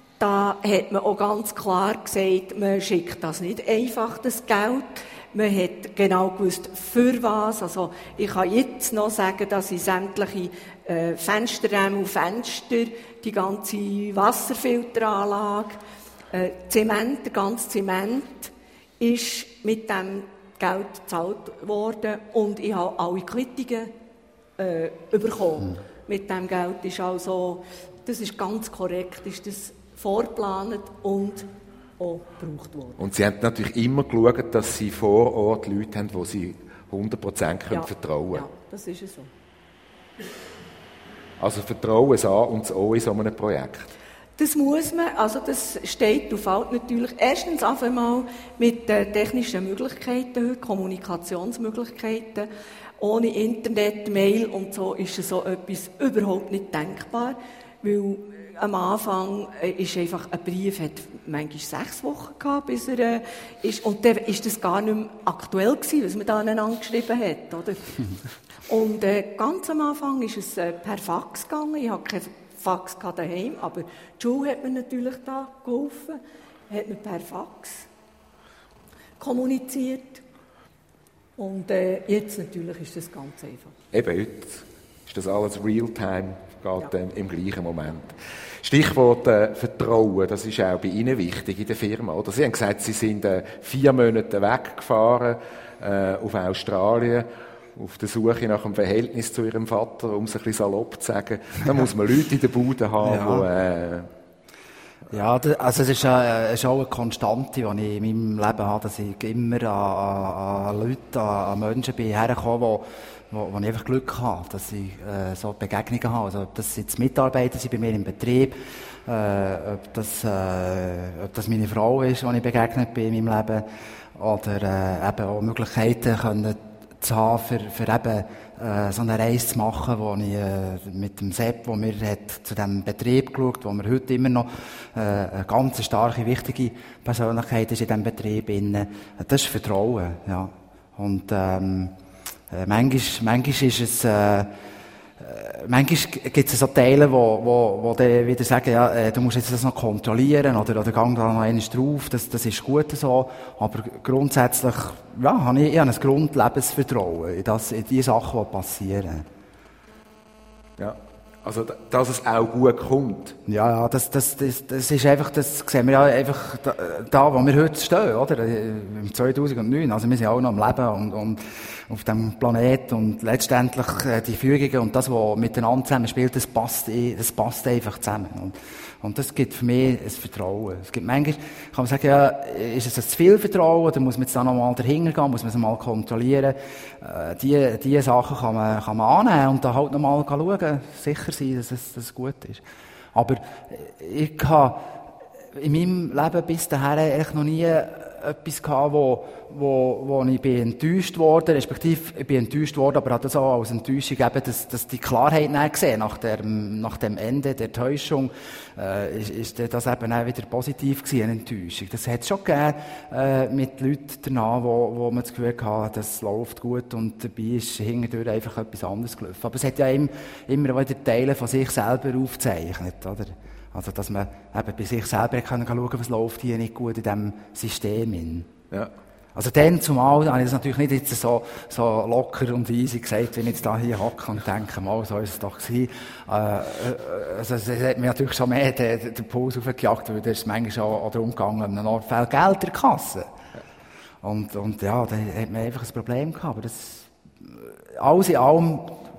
Da hat man auch ganz klar gesagt, man schickt das nicht einfach, das Geld. Man hat genau gewusst, für was. Also, ich kann jetzt noch sagen, dass ich sämtliche äh, Fensterräume und Fenster, die ganze Wasserfilteranlage, äh, Zement, der ganze Zement ist mit dem Geld gezahlt worden und ich habe alle Quittungen äh, bekommen. Mhm. Mit dem Geld ist also, das ist ganz korrekt, ist das vorgeplant und auch gebraucht worden.
Und Sie haben natürlich immer geschaut, dass Sie vor Ort Leute haben, die Sie hundert Prozent ja. vertrauen können.
Ja, das ist so.
Also Vertrauen an und das O in so einem Projekt.
Das muss man, also das steht und fällt natürlich erstens auf einmal mit den technischen Möglichkeiten heute, Kommunikationsmöglichkeiten. Ohne Internet, Mail und so ist so etwas überhaupt nicht denkbar, weil am Anfang ist einfach ein Brief, hat manchmal sechs Wochen gehabt, bis er äh, ist, und dann ist das gar nicht mehr aktuell gewesen, was man da aneinander geschrieben hat, oder? Und äh, ganz am Anfang ist es äh, per Fax gegangen. Ich hatte keinen Fax daheim, aber die Schule hat mir natürlich da geholfen, hat mir per Fax kommuniziert. Und äh, jetzt natürlich ist das ganz einfach.
Eben, heute ist das alles Realtime, geht ja. äh, im gleichen Moment. Stichwort äh, Vertrauen, das ist auch bei Ihnen wichtig in der Firma, oder? Sie haben gesagt, Sie sind äh, vier Monate weggefahren äh, auf Australien, auf der Suche nach einem Verhältnis zu Ihrem Vater, um es ein bisschen salopp zu sagen. Da muss man Leute in der Bude haben, ja. die... Äh,
Ja, also es ist, äh, ist auch eine Konstante, die ich in meinem Leben habe, dass ich immer an, an Leute, an Menschen bin hergekommen, wo, wo, wo ich einfach Glück habe, dass ich äh, so Begegnungen habe. Also ob das jetzt Mitarbeiter sind bei mir im Betrieb, äh, ob, das, äh, ob das meine Frau ist, die ich begegnet bin in meinem Leben, oder äh, eben auch Möglichkeiten können zu haben, für, für eben äh, so eine Reise zu machen, wo ich äh, mit dem Sepp, wo mir hat zu diesem Betrieb geschaut, wo mir heute immer noch äh, eine ganz starke, wichtige Persönlichkeit ist in diesem Betrieb. Innen. Das ist Vertrauen, ja. Und ähm, äh, manchmal, manchmal ist es... Äh, Manchmal gibt es so Teile, wo, wo, wo die wieder sagen, ja, äh, du musst jetzt das noch kontrollieren oder, oder gang da noch einmal drauf, das, das ist gut so. Aber grundsätzlich, ja, habe ich, ich habe ein Grundlebensvertrauen in, das, in die Sachen, die passieren.
Ja. Also, dass es auch gut kommt.
Ja, ja, das, das, das, das ist einfach, das sehen wir ja einfach da, da, wo wir heute stehen, oder? Im zweitausendneun. Also, wir sind auch noch am Leben und, und auf dem Planeten und letztendlich äh, die Fügungen und das, was miteinander zusammenspielt, das passt, das passt einfach zusammen. Und, und das gibt für mich ein Vertrauen. Es gibt manchmal, kann man sagen, ja, ist es ein zu viel Vertrauen oder muss man jetzt da nochmal dahinter gehen, muss man es mal kontrollieren? Äh, die, die Sachen kann man, kann man annehmen und da halt nochmal schauen, sicher sein, dass es, dass es gut ist. Aber ich habe in meinem Leben bis dahin eigentlich noch nie etwas gehabt, wo, wo, wo ich bin enttäuscht worden, respektive ich bin enttäuscht worden, aber hat das auch als Enttäuschung eben, dass, dass die Klarheit nicht gesehen nach dem, nach dem Ende der Täuschung, äh, ist, ist das eben auch wieder positiv gewesen, eine Enttäuschung. Das hat es schon gegeben, äh, mit Leuten danach, wo, wo man das Gefühl hatte, das läuft gut und dabei ist hintendurch einfach etwas anderes gelaufen. Aber es hat ja immer, immer wieder Teile von sich selber aufgezeichnet, oder? Also, dass man eben bei sich selber schauen kann, was läuft hier nicht gut in diesem System hin. Ja. Also, dann zumal, habe ich das natürlich nicht jetzt so, so locker und easy gesagt, wenn ich jetzt da hier hocke und denke, mal, so ist es doch gewesen. Äh, also, es hat mir natürlich schon mehr den, den Puls aufgejagt, weil da ist es manchmal auch darum gegangen, an einem Ort viel Geld in der Kasse. Ja. Und, und ja, da hat man einfach ein Problem gehabt. Aber das, alles in allem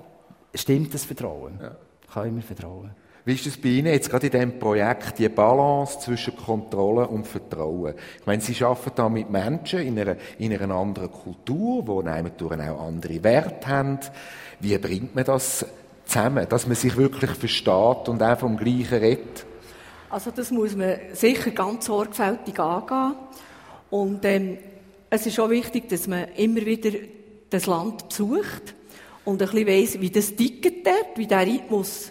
stimmt das Vertrauen. Ja. Kann ich mir vertrauen.
Wie ist das bei Ihnen jetzt gerade in diesem Projekt, die Balance zwischen Kontrolle und Vertrauen? Ich meine, Sie arbeiten da mit Menschen in einer, in einer anderen Kultur, die natürlich auch andere Werte haben. Wie bringt man das zusammen, dass man sich wirklich versteht und auch vom Gleichen redet?
Also das muss man sicher ganz sorgfältig angehen. Und ähm, es ist auch wichtig, dass man immer wieder das Land besucht und ein bisschen weiss, wie das tickt dort, wie der Rhythmus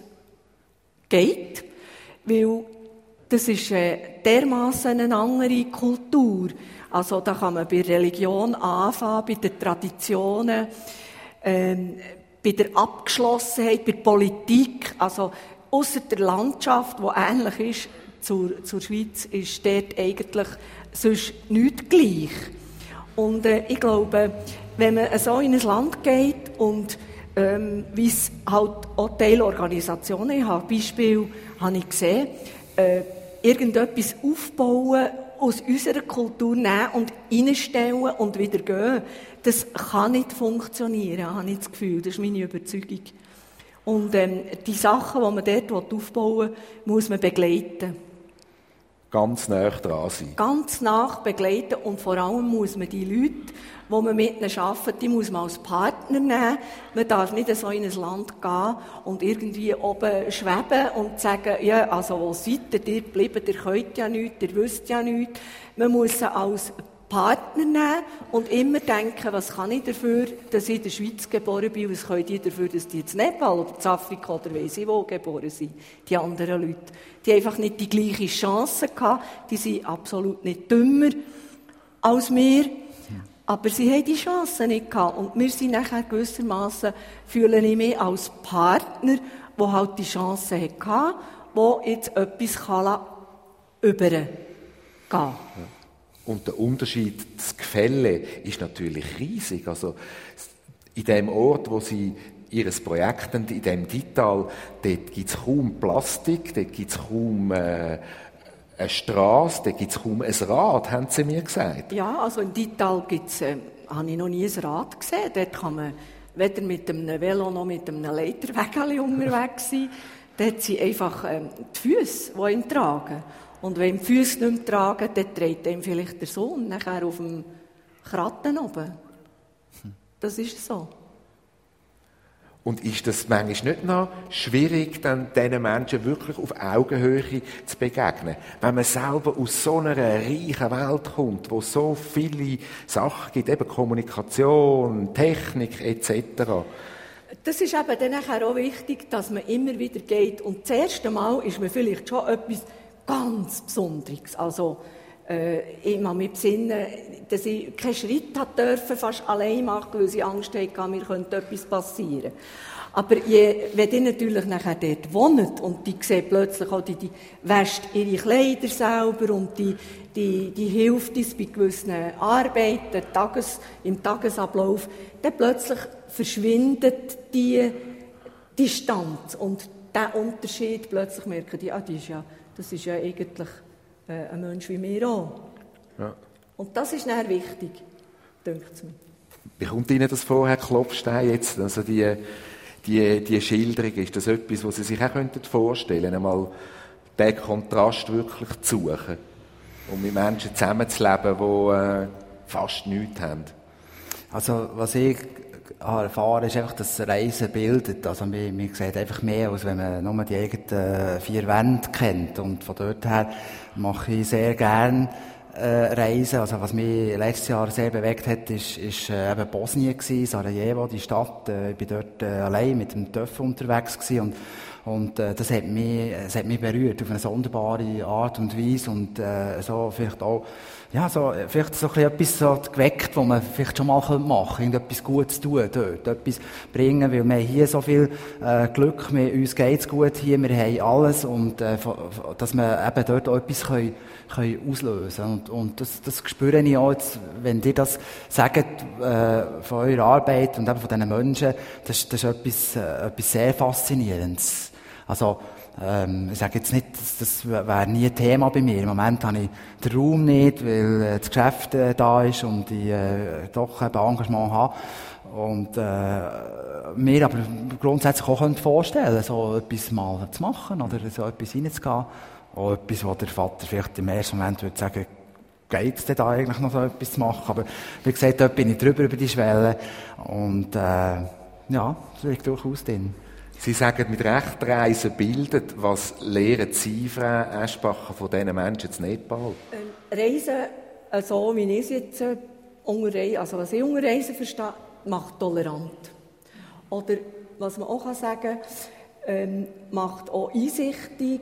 geht, weil das ist äh, dermassen eine andere Kultur. Also da kann man bei Religion anfangen, bei den Traditionen, ähm, bei der Abgeschlossenheit, bei der Politik. Also ausser der Landschaft, die ähnlich ist zur, zur Schweiz, ist dort eigentlich sonst nichts gleich. Und äh, ich glaube, wenn man so in ein Land geht und Ähm, wie es halt auch Teilorganisationen, ich habe Beispiel habe ich gesehen, äh, irgendetwas aufbauen, aus unserer Kultur nehmen und reinstellen und wieder gehen, das kann nicht funktionieren, habe ich das Gefühl, das ist meine Überzeugung. Und ähm, die Sachen, die man dort aufbauen will, muss man begleiten.
Ganz nah dran sein.
Ganz nah begleiten und vor allem muss man die Leute, wo man mit ihnen arbeitet, die muss man als Partner nehmen. Man darf nicht so in ein Land gehen und irgendwie oben schweben und sagen, ja, also wo seid ihr, ihr bleibt, ihr könnt ja nichts, ihr wisst ja nichts. Man muss sie als Partner nehmen und immer denken, was kann ich dafür, dass ich in der Schweiz geboren bin, was können die dafür, dass die in Nepal oder in Afrika oder weiss ich wo geboren sind, die anderen Leute. Die einfach nicht die gleiche Chance gehabt, die sind absolut nicht dümmer als wir, aber sie haben die Chance nicht gehabt. Und wir sind nachher gewissermaßen, fühle ich mich als Partner, der halt die Chance hatte, der jetzt etwas kann übergehen kann.
Und der Unterschied, das Gefälle, ist natürlich riesig. Also, in dem Ort, wo Sie Ihr Projekt haben, in dem Dittal, dort gibt es kaum Plastik, dort gibt es kaum äh, eine Strasse, dort gibt es kaum ein Rad, haben Sie mir gesagt.
Ja, also im Dittal gibt's, äh, habe ich noch nie ein Rad gesehen. Dort kann man weder mit einem Velo noch mit einem Leiterwägeli unterwegs sein. Dort sind einfach ähm, die Füsse, die ihn tragen. Und wenn die Füsse nicht mehr tragen, dann trägt ihm vielleicht der Sohn nachher auf dem Kratten oben. Das ist so.
Und ist das manchmal nicht noch schwierig, dann diesen Menschen wirklich auf Augenhöhe zu begegnen? Wenn man selber aus so einer reichen Welt kommt, wo es so viele Sachen gibt, eben Kommunikation, Technik et cetera.
Das ist eben dann nachher auch wichtig, dass man immer wieder geht. Und das erste Mal ist man vielleicht schon etwas ganz Besonderes. Also, äh, ich kann mich besinnen, dass ich keinen Schritt durfte, fast allein machen, weil ich Angst hatte, mir könnte etwas passieren. Aber je, wenn die natürlich nachher dort wohnen und die sehen plötzlich auch, die, die wäscht ihre Kleider selber und die, die, die hilft uns bei gewissen Arbeiten, Tages, im Tagesablauf, dann plötzlich verschwindet die Distanz und der Unterschied, plötzlich merken die, ah, die ist ja, das ist ja eigentlich äh, ein Mensch wie wir auch. Ja. Und das ist dann wichtig, denkt es mir.
Wie kommt Ihnen das vor, Herr Klopfstein, jetzt, also die, die, die Schilderung, ist das etwas, was Sie sich auch vorstellen könnten, einmal den Kontrast wirklich zu suchen und mit Menschen zusammenzuleben, die äh, fast nichts haben?
Also, was ich erfahren ist einfach, dass Reisen bildet. Also, man, man sieht einfach mehr, als wenn man nur die eigenen vier Wände kennt. Und von dort her mache ich sehr gerne äh, Reisen. Also, was mich letztes Jahr sehr bewegt hat, ist, ist äh, eben Bosnien gewesen, Sarajevo, die Stadt. Äh, ich bin dort äh, allein mit dem Töff unterwegs gewesen und Und äh, das hat mich, das hat mich berührt auf eine sonderbare Art und Weise und äh, so vielleicht auch, ja, so vielleicht so ein bisschen etwas so geweckt, was man vielleicht schon mal machen könnte, irgendetwas Gutes tun dort, etwas bringen, weil wir haben hier so viel äh, Glück, wir, uns geht's gut hier, wir haben alles und äh, dass wir eben dort auch etwas können, können auslösen und, und das, das spüre ich auch jetzt, wenn ihr das sagt äh, von eurer Arbeit und eben von diesen Menschen, das, das ist etwas, äh, etwas sehr Faszinierendes. Also, ähm, ich sage jetzt nicht, das, das wäre nie ein Thema bei mir. Im Moment habe ich den Raum nicht, weil äh, das Geschäft äh, da ist und ich äh, doch ein Engagement habe. Und äh, mir aber grundsätzlich auch vorstellen könnte, so etwas mal zu machen oder so etwas reinzugehen. Auch etwas, wo der Vater vielleicht im ersten Moment würde sagen, geht es denn da eigentlich noch so etwas zu machen? Aber wie gesagt, dort bin ich drüber über die Schwelle. Und äh, ja, das liegt durchaus drin.
Sie sagen, mit Recht Reisen bildet. Was lehren Sie, Frau Aeschbacher, von diesen Menschen in Nepal?
Ähm, Reisen, äh, so wie ich es jetzt äh, unter Reisen, also was ich unter Reisen verstehe, macht tolerant. Oder, was man auch sagen kann, ähm, macht auch einsichtig,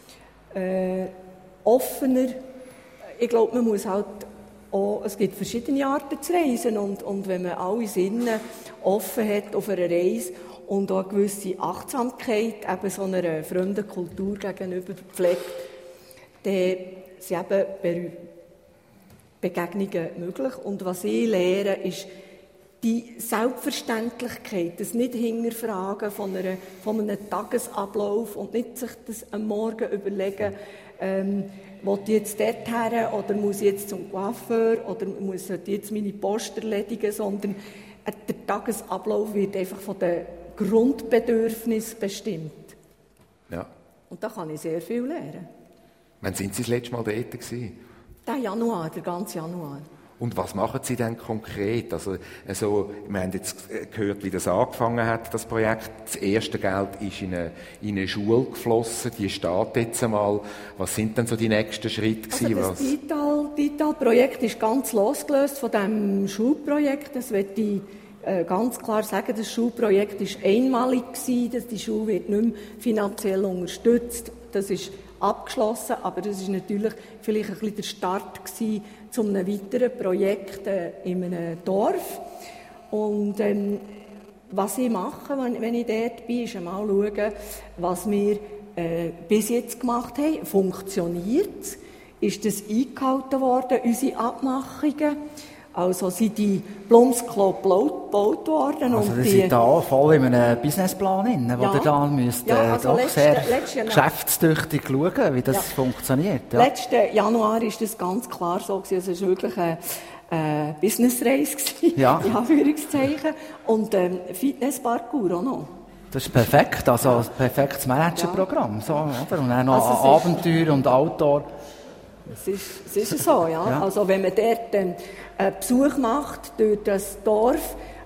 äh, offener. Ich glaube, man muss halt auch, es gibt verschiedene Arten zu reisen und, und wenn man alle Sinne offen hat auf einer Reise und auch eine gewisse Achtsamkeit eben so einer fremden Kultur gegenüber pflegt, dann sind eben Begegnungen möglich. Und was ich lehre, ist die Selbstverständlichkeit, das nicht hinterfragen von, einer, von einem Tagesablauf und nicht sich das am Morgen überlegen, ähm, will ich jetzt dorthin oder muss ich jetzt zum Coiffeur oder muss ich jetzt meine Post erledigen, sondern der Tagesablauf wird einfach von den Grundbedürfnissen bestimmt.
Ja.
Und da kann ich sehr viel lernen.
Wann sind Sie das letzte Mal dort gewesen?
Der Januar, der ganze Januar.
Und was machen Sie denn konkret? Also, also, wir haben jetzt gehört, wie das angefangen hat, das Projekt. Das erste Geld ist in eine, in eine Schule geflossen, die steht jetzt einmal. Was sind denn so die nächsten Schritte gewesen?
Also das Digital-Projekt ist ganz losgelöst von diesem Schulprojekt. Das möchte ich äh, ganz klar sagen, das Schulprojekt war einmalig gewesen, dass die Schule wird nicht mehr finanziell unterstützt. Das ist abgeschlossen, aber das ist natürlich vielleicht ein bisschen der Start gewesen zu einem weiteren Projekt äh, in einem Dorf. Und ähm, was ich mache, wenn, wenn ich dort bin, ist einmal schauen, was wir äh, bis jetzt gemacht haben. Funktioniert es? Ist das eingehalten worden, unsere Abmachungen? Also sind die Blumsklo gebaut worden.
Also
und
das
die
sind da voll in einem Businessplan drin, wo
ja,
ihr da müsst,
ja,
äh,
also
doch
letzte,
sehr
letzte
geschäftstüchtig schauen, wie das ja. funktioniert. Ja.
Letzten Januar war das ganz klar so gewesen. Also es war wirklich eine, eine Business-Reise gewesen,
ja.
in Anführungszeichen. Und ähm, Fitnessparcours auch noch.
Das ist perfekt, also ein perfektes Managerprogramm. So, oder? Und dann noch
also
Abenteuer und Outdoor.
Es ist, es ist so, ja. ja. Also wenn man dort einen Besuch macht durch das Dorf,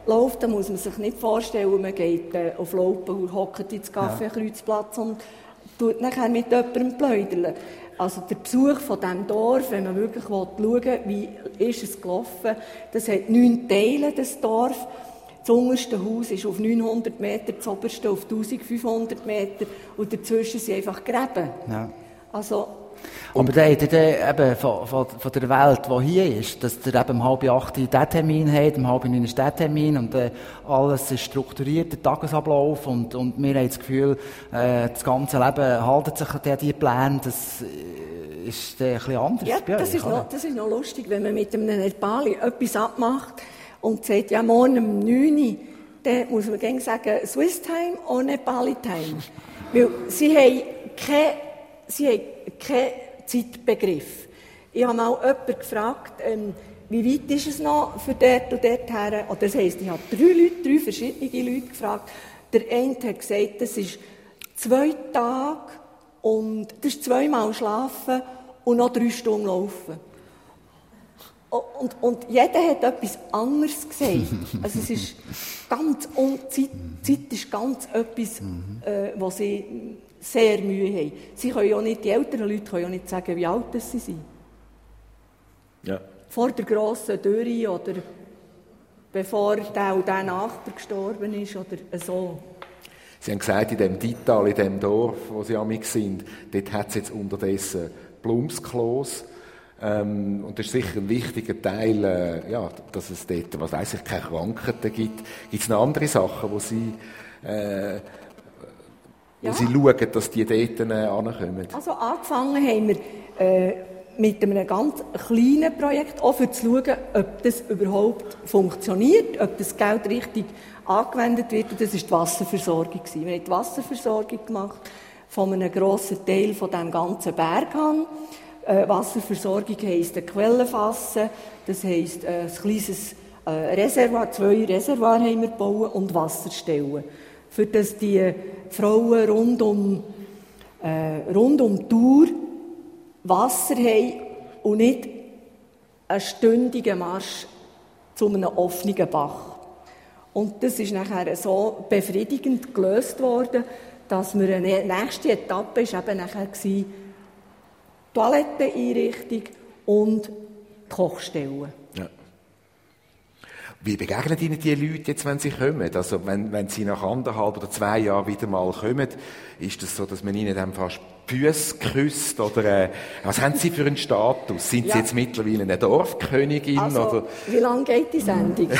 läuft, dann muss man sich nicht vorstellen, man geht äh, auf Laupen und hockt ins Kaffeekreuzplatz und tut nachher mit jemandem plaudern. Also der Besuch von diesem Dorf, wenn man wirklich schauen will, wie ist es gelaufen, das hat neun Teile, das Dorf. Das unterste Haus ist auf neunhundert Meter, das oberste auf eintausendfünfhundert Meter und dazwischen sind einfach Gräben. Ja. Also,
aber dann habt ihr eben von, von, von der Welt, die hier ist, dass ihr eben um halb acht diesen Termin habt, um halb neun ist der Termin und äh, alles ist strukturiert, der Tagesablauf und, und wir haben das Gefühl, äh, das ganze Leben haltet sich an diese Pläne, das äh, ist äh, ein bisschen anders.
Ja, das, euch, ist noch, das ist noch lustig, wenn man mit einem Nepali etwas abmacht und sagt, ja, morgen um neun Uhr, dann muss man gerne sagen, Swiss Time oder Nepali Time. Weil sie haben keine, sie haben keinen Zeitbegriff. Ich habe mal jemanden gefragt, ähm, wie weit ist es noch für dort und dort her? Oder das heisst, ich habe drei Leute, drei verschiedene Leute gefragt. Der eine hat gesagt, das ist zwei Tage und das ist zweimal schlafen und noch drei Stunden laufen. Und, und jeder hat etwas anderes gesagt. Also es ist ganz, und Zeit, Zeit ist ganz etwas, äh, was sie sehr Mühe haben. Sie können ja nicht, die älteren Leute können ja nicht sagen, wie alt sie sind.
Ja.
Vor der grossen Dürre oder bevor der und der Nachbar gestorben ist oder so.
Sie haben gesagt, in dem Dital, in dem Dorf, wo Sie amig sind, dort hat es jetzt unterdessen Blumsklos. Ähm, und das ist sicher ein wichtiger Teil, äh, ja, dass es dort, was weiss ich, keine Krankheiten gibt. Gibt es noch andere Sachen, wo Sie, äh, wo
ja.
Sie schauen, dass die dort äh, ankommen?
Also angefangen haben wir äh, mit einem ganz kleinen Projekt, auch für zu schauen, ob das überhaupt funktioniert, ob das Geld richtig angewendet wird. Und das war die Wasserversorgung. Wir haben die Wasserversorgung gemacht von einem grossen Teil von diesem ganzen Berghang. Äh, Wasserversorgung heisst ein Quellenfassen, das heisst äh, ein kleines äh, Reservoir, zwei Reservoirs haben wir gebaut und Wasserstellen. Für dass die Frauen rund um, äh, rund um die Tour Wasser haben und nicht einen stündigen Marsch zu einem offenen Bach. Und das ist nachher so befriedigend gelöst worden, dass wir eine nächste Etappe ist eben nachher war, Toiletteneinrichtung und Kochstellen. Ja.
Wie begegnen Ihnen die Leute jetzt, wenn sie kommen? Also, wenn, wenn sie nach anderthalb oder zwei Jahren wieder mal kommen, ist das so, dass man ihnen dann fast die Füsse küsst? Oder, äh, was haben sie für einen Status? Sind ja. sie jetzt mittlerweile eine Dorfkönigin?
Also,
oder?
Wie lange geht die Sendung?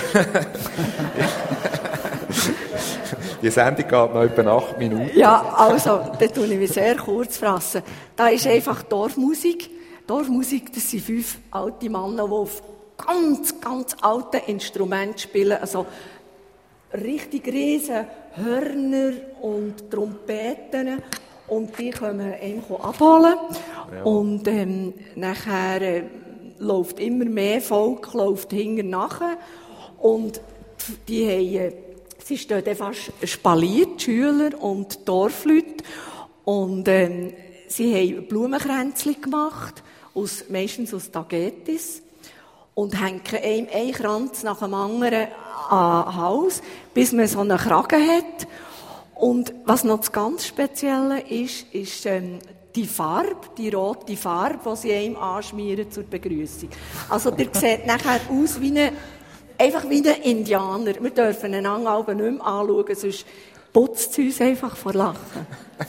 Die Sendung geht noch etwa acht Minuten.
Ja, also, da tue ich mich sehr kurz fassen. Da ist einfach Dorfmusik. Dorfmusik, das sind fünf alte Männer, die auf ganz, ganz alten Instrumenten spielen. Also, richtig riesen Hörner und Trompeten. Und die können einen abholen. Ja. Und ähm, nachher äh, läuft immer mehr Volk, läuft hinter nachher. Und die haben... Sie stehen dann fast spaliert, die Schüler und die Dorfleute. Und ähm, sie haben Blumenkränzchen gemacht, aus, meistens aus Tagetes, und hängen einem einen Kranz nach dem anderen an den Hals, bis man so einen Kragen hat. Und was noch das ganz Spezielle ist, ist ähm, die Farbe, die rote Farbe, die sie einem anschmieren zur Begrüßung. Also, der sieht nachher aus wie eine Einfach wie ein Indianer. Wir dürfen einander aber nicht mehr anschauen, sonst putzt es uns einfach vor Lachen.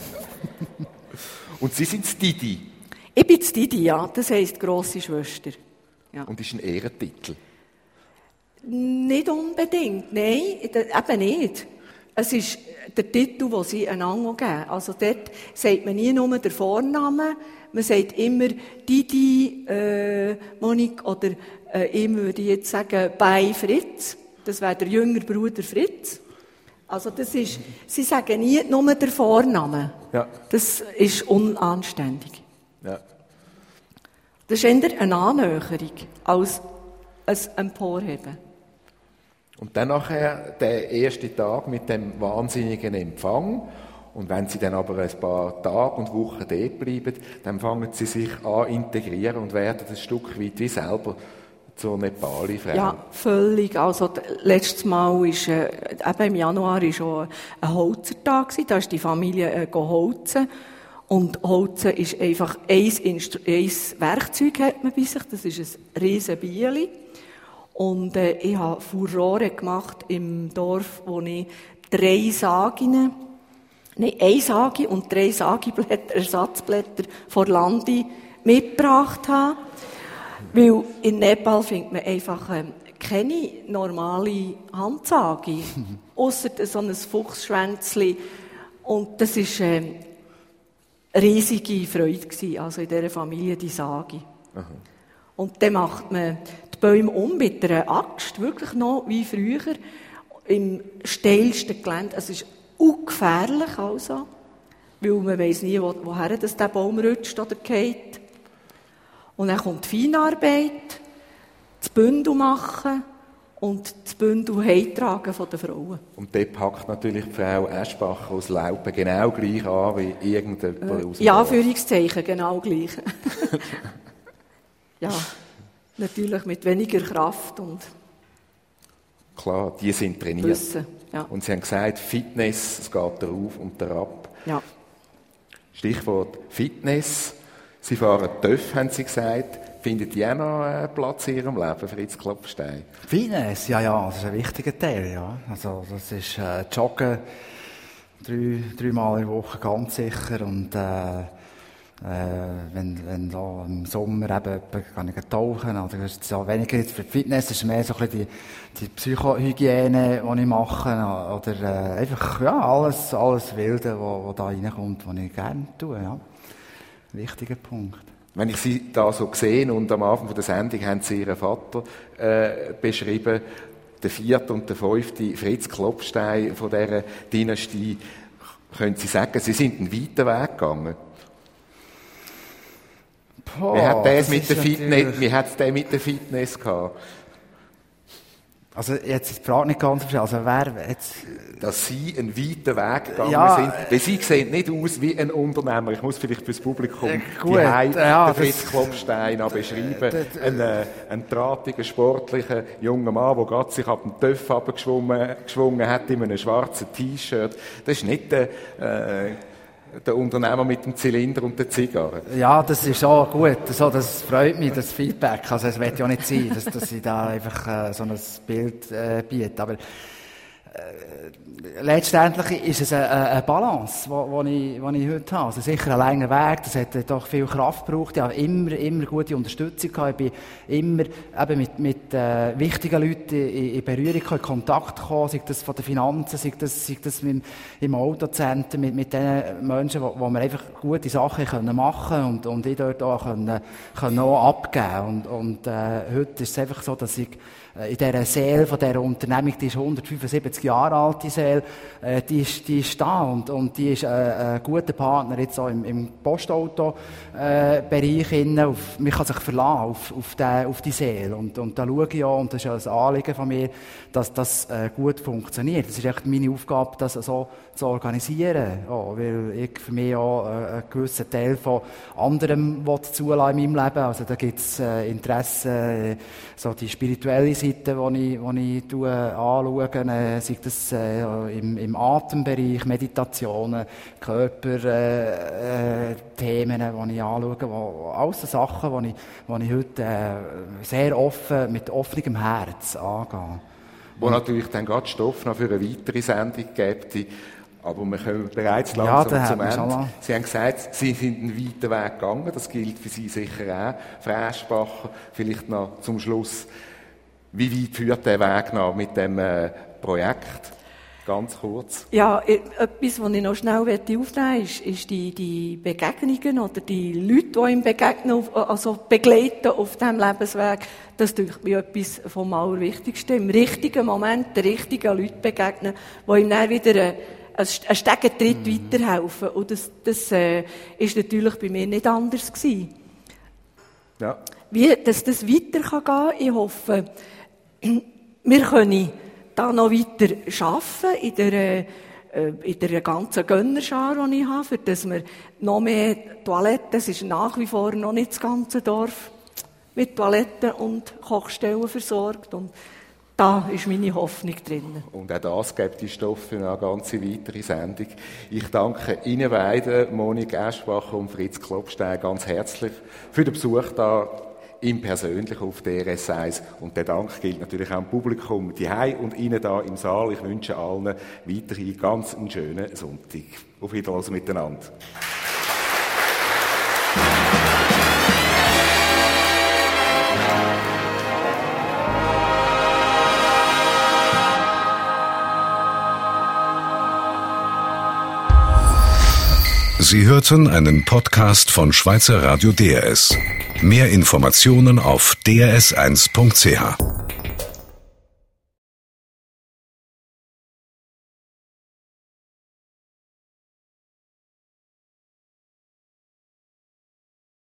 Und Sie sind das Didi?
Ich bin das Didi, ja. Das heisst grosse Schwester. Ja.
Und ist ein Ehrentitel?
Nicht unbedingt, nein, eben nicht. Es ist der Titel, den sie einander geben. Also dort sagt man nie nur den Vornamen, man sagt immer Didi, äh, Monique oder äh, ich würde jetzt sagen bei Fritz. Das wäre der jüngere Bruder Fritz. Also das ist, sie sagen nie nur den Vornamen. Ja. Das ist unanständig. Ja. Das ist eher eine Annäherung als ein Emporheben.
Und dann nachher der erste Tag mit dem wahnsinnigen Empfang. Und wenn Sie dann aber ein paar Tage und Wochen dort bleiben, dann fangen Sie sich an integrieren und werden ein Stück weit wie selber zur Nepali-Frau.
Ja, völlig. Also, letztes Mal ist, äh, eben im Januar war schon ein Holzertag gewesen. Da ist die Familie äh, holzen. Und Holzen ist einfach ein, Instru- ein Werkzeug, hat man bei sich. Das ist ein riesen Bieli. Und, äh, ich habe Furore gemacht im Dorf, wo ich drei Sagen, nein, eine Sage und drei Sageblätter, Ersatzblätter vor Landi mitgebracht habe. Weil in Nepal findet man einfach ähm, keine normale Handsage, ausser so ein Fuchsschwänzli. Und das war ähm, eine riesige Freude gewesen, also in dieser Familie die Sage. Aha. Und dann macht man die Bäume um mit einer Axt, wirklich noch wie früher, im steilsten Gelände. Es ist ungefährlich also, weil man weiss nie, wo, woher das der Baum rutscht oder geht. Und dann kommt die Feinarbeit, das Bündel machen und das Bündel heimtragen von den Frauen.
Und dort packt natürlich die Frau Eschbacher aus Laupen genau gleich an wie irgendjemand äh, aus dem
Ja,
Dorf.
Anführungszeichen, genau gleich. Ja, natürlich mit weniger Kraft und
Klar, die sind trainiert.
Wissen. Ja.
Und sie haben gesagt, Fitness, es geht darauf und herab.
Ja.
Stichwort Fitness. Sie fahren TÜV, haben Sie gesagt. Findet die auch noch einen Platz in Ihrem Leben, Fritz Klopfenstein?
Fitness, ja, ja, das ist ein wichtiger Teil, ja. Also, das ist, äh, Joggen, drei, dreimal in der Woche ganz sicher und, äh, Äh, wenn, wenn da im Sommer eben, kann ich tauchen, oder das ist ja weniger jetzt für die Fitness, das ist mehr so ein bisschen die, die Psychohygiene, die ich mache, oder, äh, einfach, ja, alles, alles Wilde, wo, wo da reinkommt, was ich gerne tue, ja. Wichtiger Punkt.
Wenn ich Sie da so sehe, und am Anfang der Sendung haben Sie Ihren Vater, äh, beschrieben, der vierte und der fünfte Fritz Klopfenstein von dieser Dynastie, können Sie sagen, Sie sind einen weiten Weg gegangen?
Boah,
wie hat der mit der
natürlich...
Fitness, wie hat's der mit der Fitness gehabt?
Also, jetzt ist die Frage nicht ganz verstanden. Also, wer jetzt...
Dass Sie einen weiten Weg gegangen
Ja,
sind. Weil Sie sehen nicht aus wie ein Unternehmer. Ich muss vielleicht fürs Publikum
äh,
die
gut,
Hei,
ja,
den Fritz
das-
Klopfenstein auch beschreiben. Ein, äh, ein drahtiger, sportlicher junger Mann, der gerade sich ab dem TÜV runtergeschwungen geschwungen hat in einem schwarzen T-Shirt. Das ist nicht der, äh, der Unternehmer mit dem Zylinder und der Zigarre.
Ja, das ist auch gut. So, das freut mich, das Feedback. Also, es wird ja nicht sein, dass, dass ich da einfach äh, so ein Bild äh, biete. Aber äh, letztendlich ist es eine, eine Balance, die ich, ich heute habe. Also sicher ein langer Weg, das hat doch viel Kraft gebraucht. Ich habe immer, immer gute Unterstützung gehabt. Ich bin immer eben mit, mit äh, wichtigen Leuten in, in Berührung gekommen, in Kontakt gekommen, sei das von den Finanzen, sei das, sei das im, im Autocenter, mit, mit den Menschen, wo, wo wir einfach gute Sachen können machen und, und ich dort auch können, können auch abgeben. Und, und äh, heute ist es einfach so, dass ich in dieser Seele von dieser Unternehmung, die ist hundertfünfundsiebzig Jahre alt, die Seele, äh, die ist, die ist da und, und die ist äh, ein guter Partner jetzt auch im, im Postauto-Bereich. Äh, man kann sich verlassen auf, auf, die, auf die Seele und, und da schaue ich auch, und das ist ja ein Anliegen von mir, dass das äh, gut funktioniert. Das ist echt meine Aufgabe, das so zu organisieren, ja, weil ich für mich auch äh, einen gewissen Teil von anderem zulassen in meinem Leben. Also da gibt es äh, Interessen, äh, so die spirituelle Seite, die ich, die ich tue, anschaue, äh, sei das äh, im, im Atembereich, Meditationen, Körperthemen, äh, äh, Themen, die ich anschaue, wo, alles so Sachen, die ich, die ich heute äh, sehr offen, mit offenem Herz angehe.
Wo natürlich dann gerade Stoff noch für eine weitere Sendung gibt. Aber wir kommen bereits langsam
Ja, da
zum
hat man
Ende.
schon.
Sie haben gesagt, Sie sind einen weiten Weg gegangen. Das gilt für Sie sicher auch. Frau Eschbacher, vielleicht noch zum Schluss. Wie weit führt der Weg noch mit dem äh, Projekt? Ganz kurz.
Ja, e- etwas, was ich noch schnell aufnehmen möchte, ist, ist die, die Begegnungen oder die Leute, die ihm begegnen, auf- also begleiten auf diesem Lebensweg. Das ist mir etwas vom Allerwichtigsten. Im richtigen Moment den richtigen Leuten begegnen, die ihm dann wieder einen einen Stegentritt mhm. weiterhelfen. Und das, das äh, ist natürlich bei mir nicht anders gewesen.
Ja.
Wie dass das weiter kann gehen, ich hoffe, wir können da noch weiter arbeiten in der, äh, in der ganzen Gönnerschar, die ich habe, für dass wir noch mehr Toiletten, es ist nach wie vor noch nicht das ganze Dorf mit Toiletten und Kochstellen versorgt. Und da ist meine Hoffnung drin.
Und auch das gibt die Stoff für eine ganze weitere Sendung. Ich danke Ihnen beiden, Monik Eschbacher und Fritz Klopstein, ganz herzlich für den Besuch da im Persönlichen auf der R S eins. Und der Dank gilt natürlich auch dem Publikum hierheim und Ihnen da im Saal. Ich wünsche allen weiterhin ganz einen schönen Sonntag. Auf Wiedersehen miteinander.
Sie hörten einen Podcast von Schweizer Radio D R S. Mehr Informationen auf d r s eins punkt c h.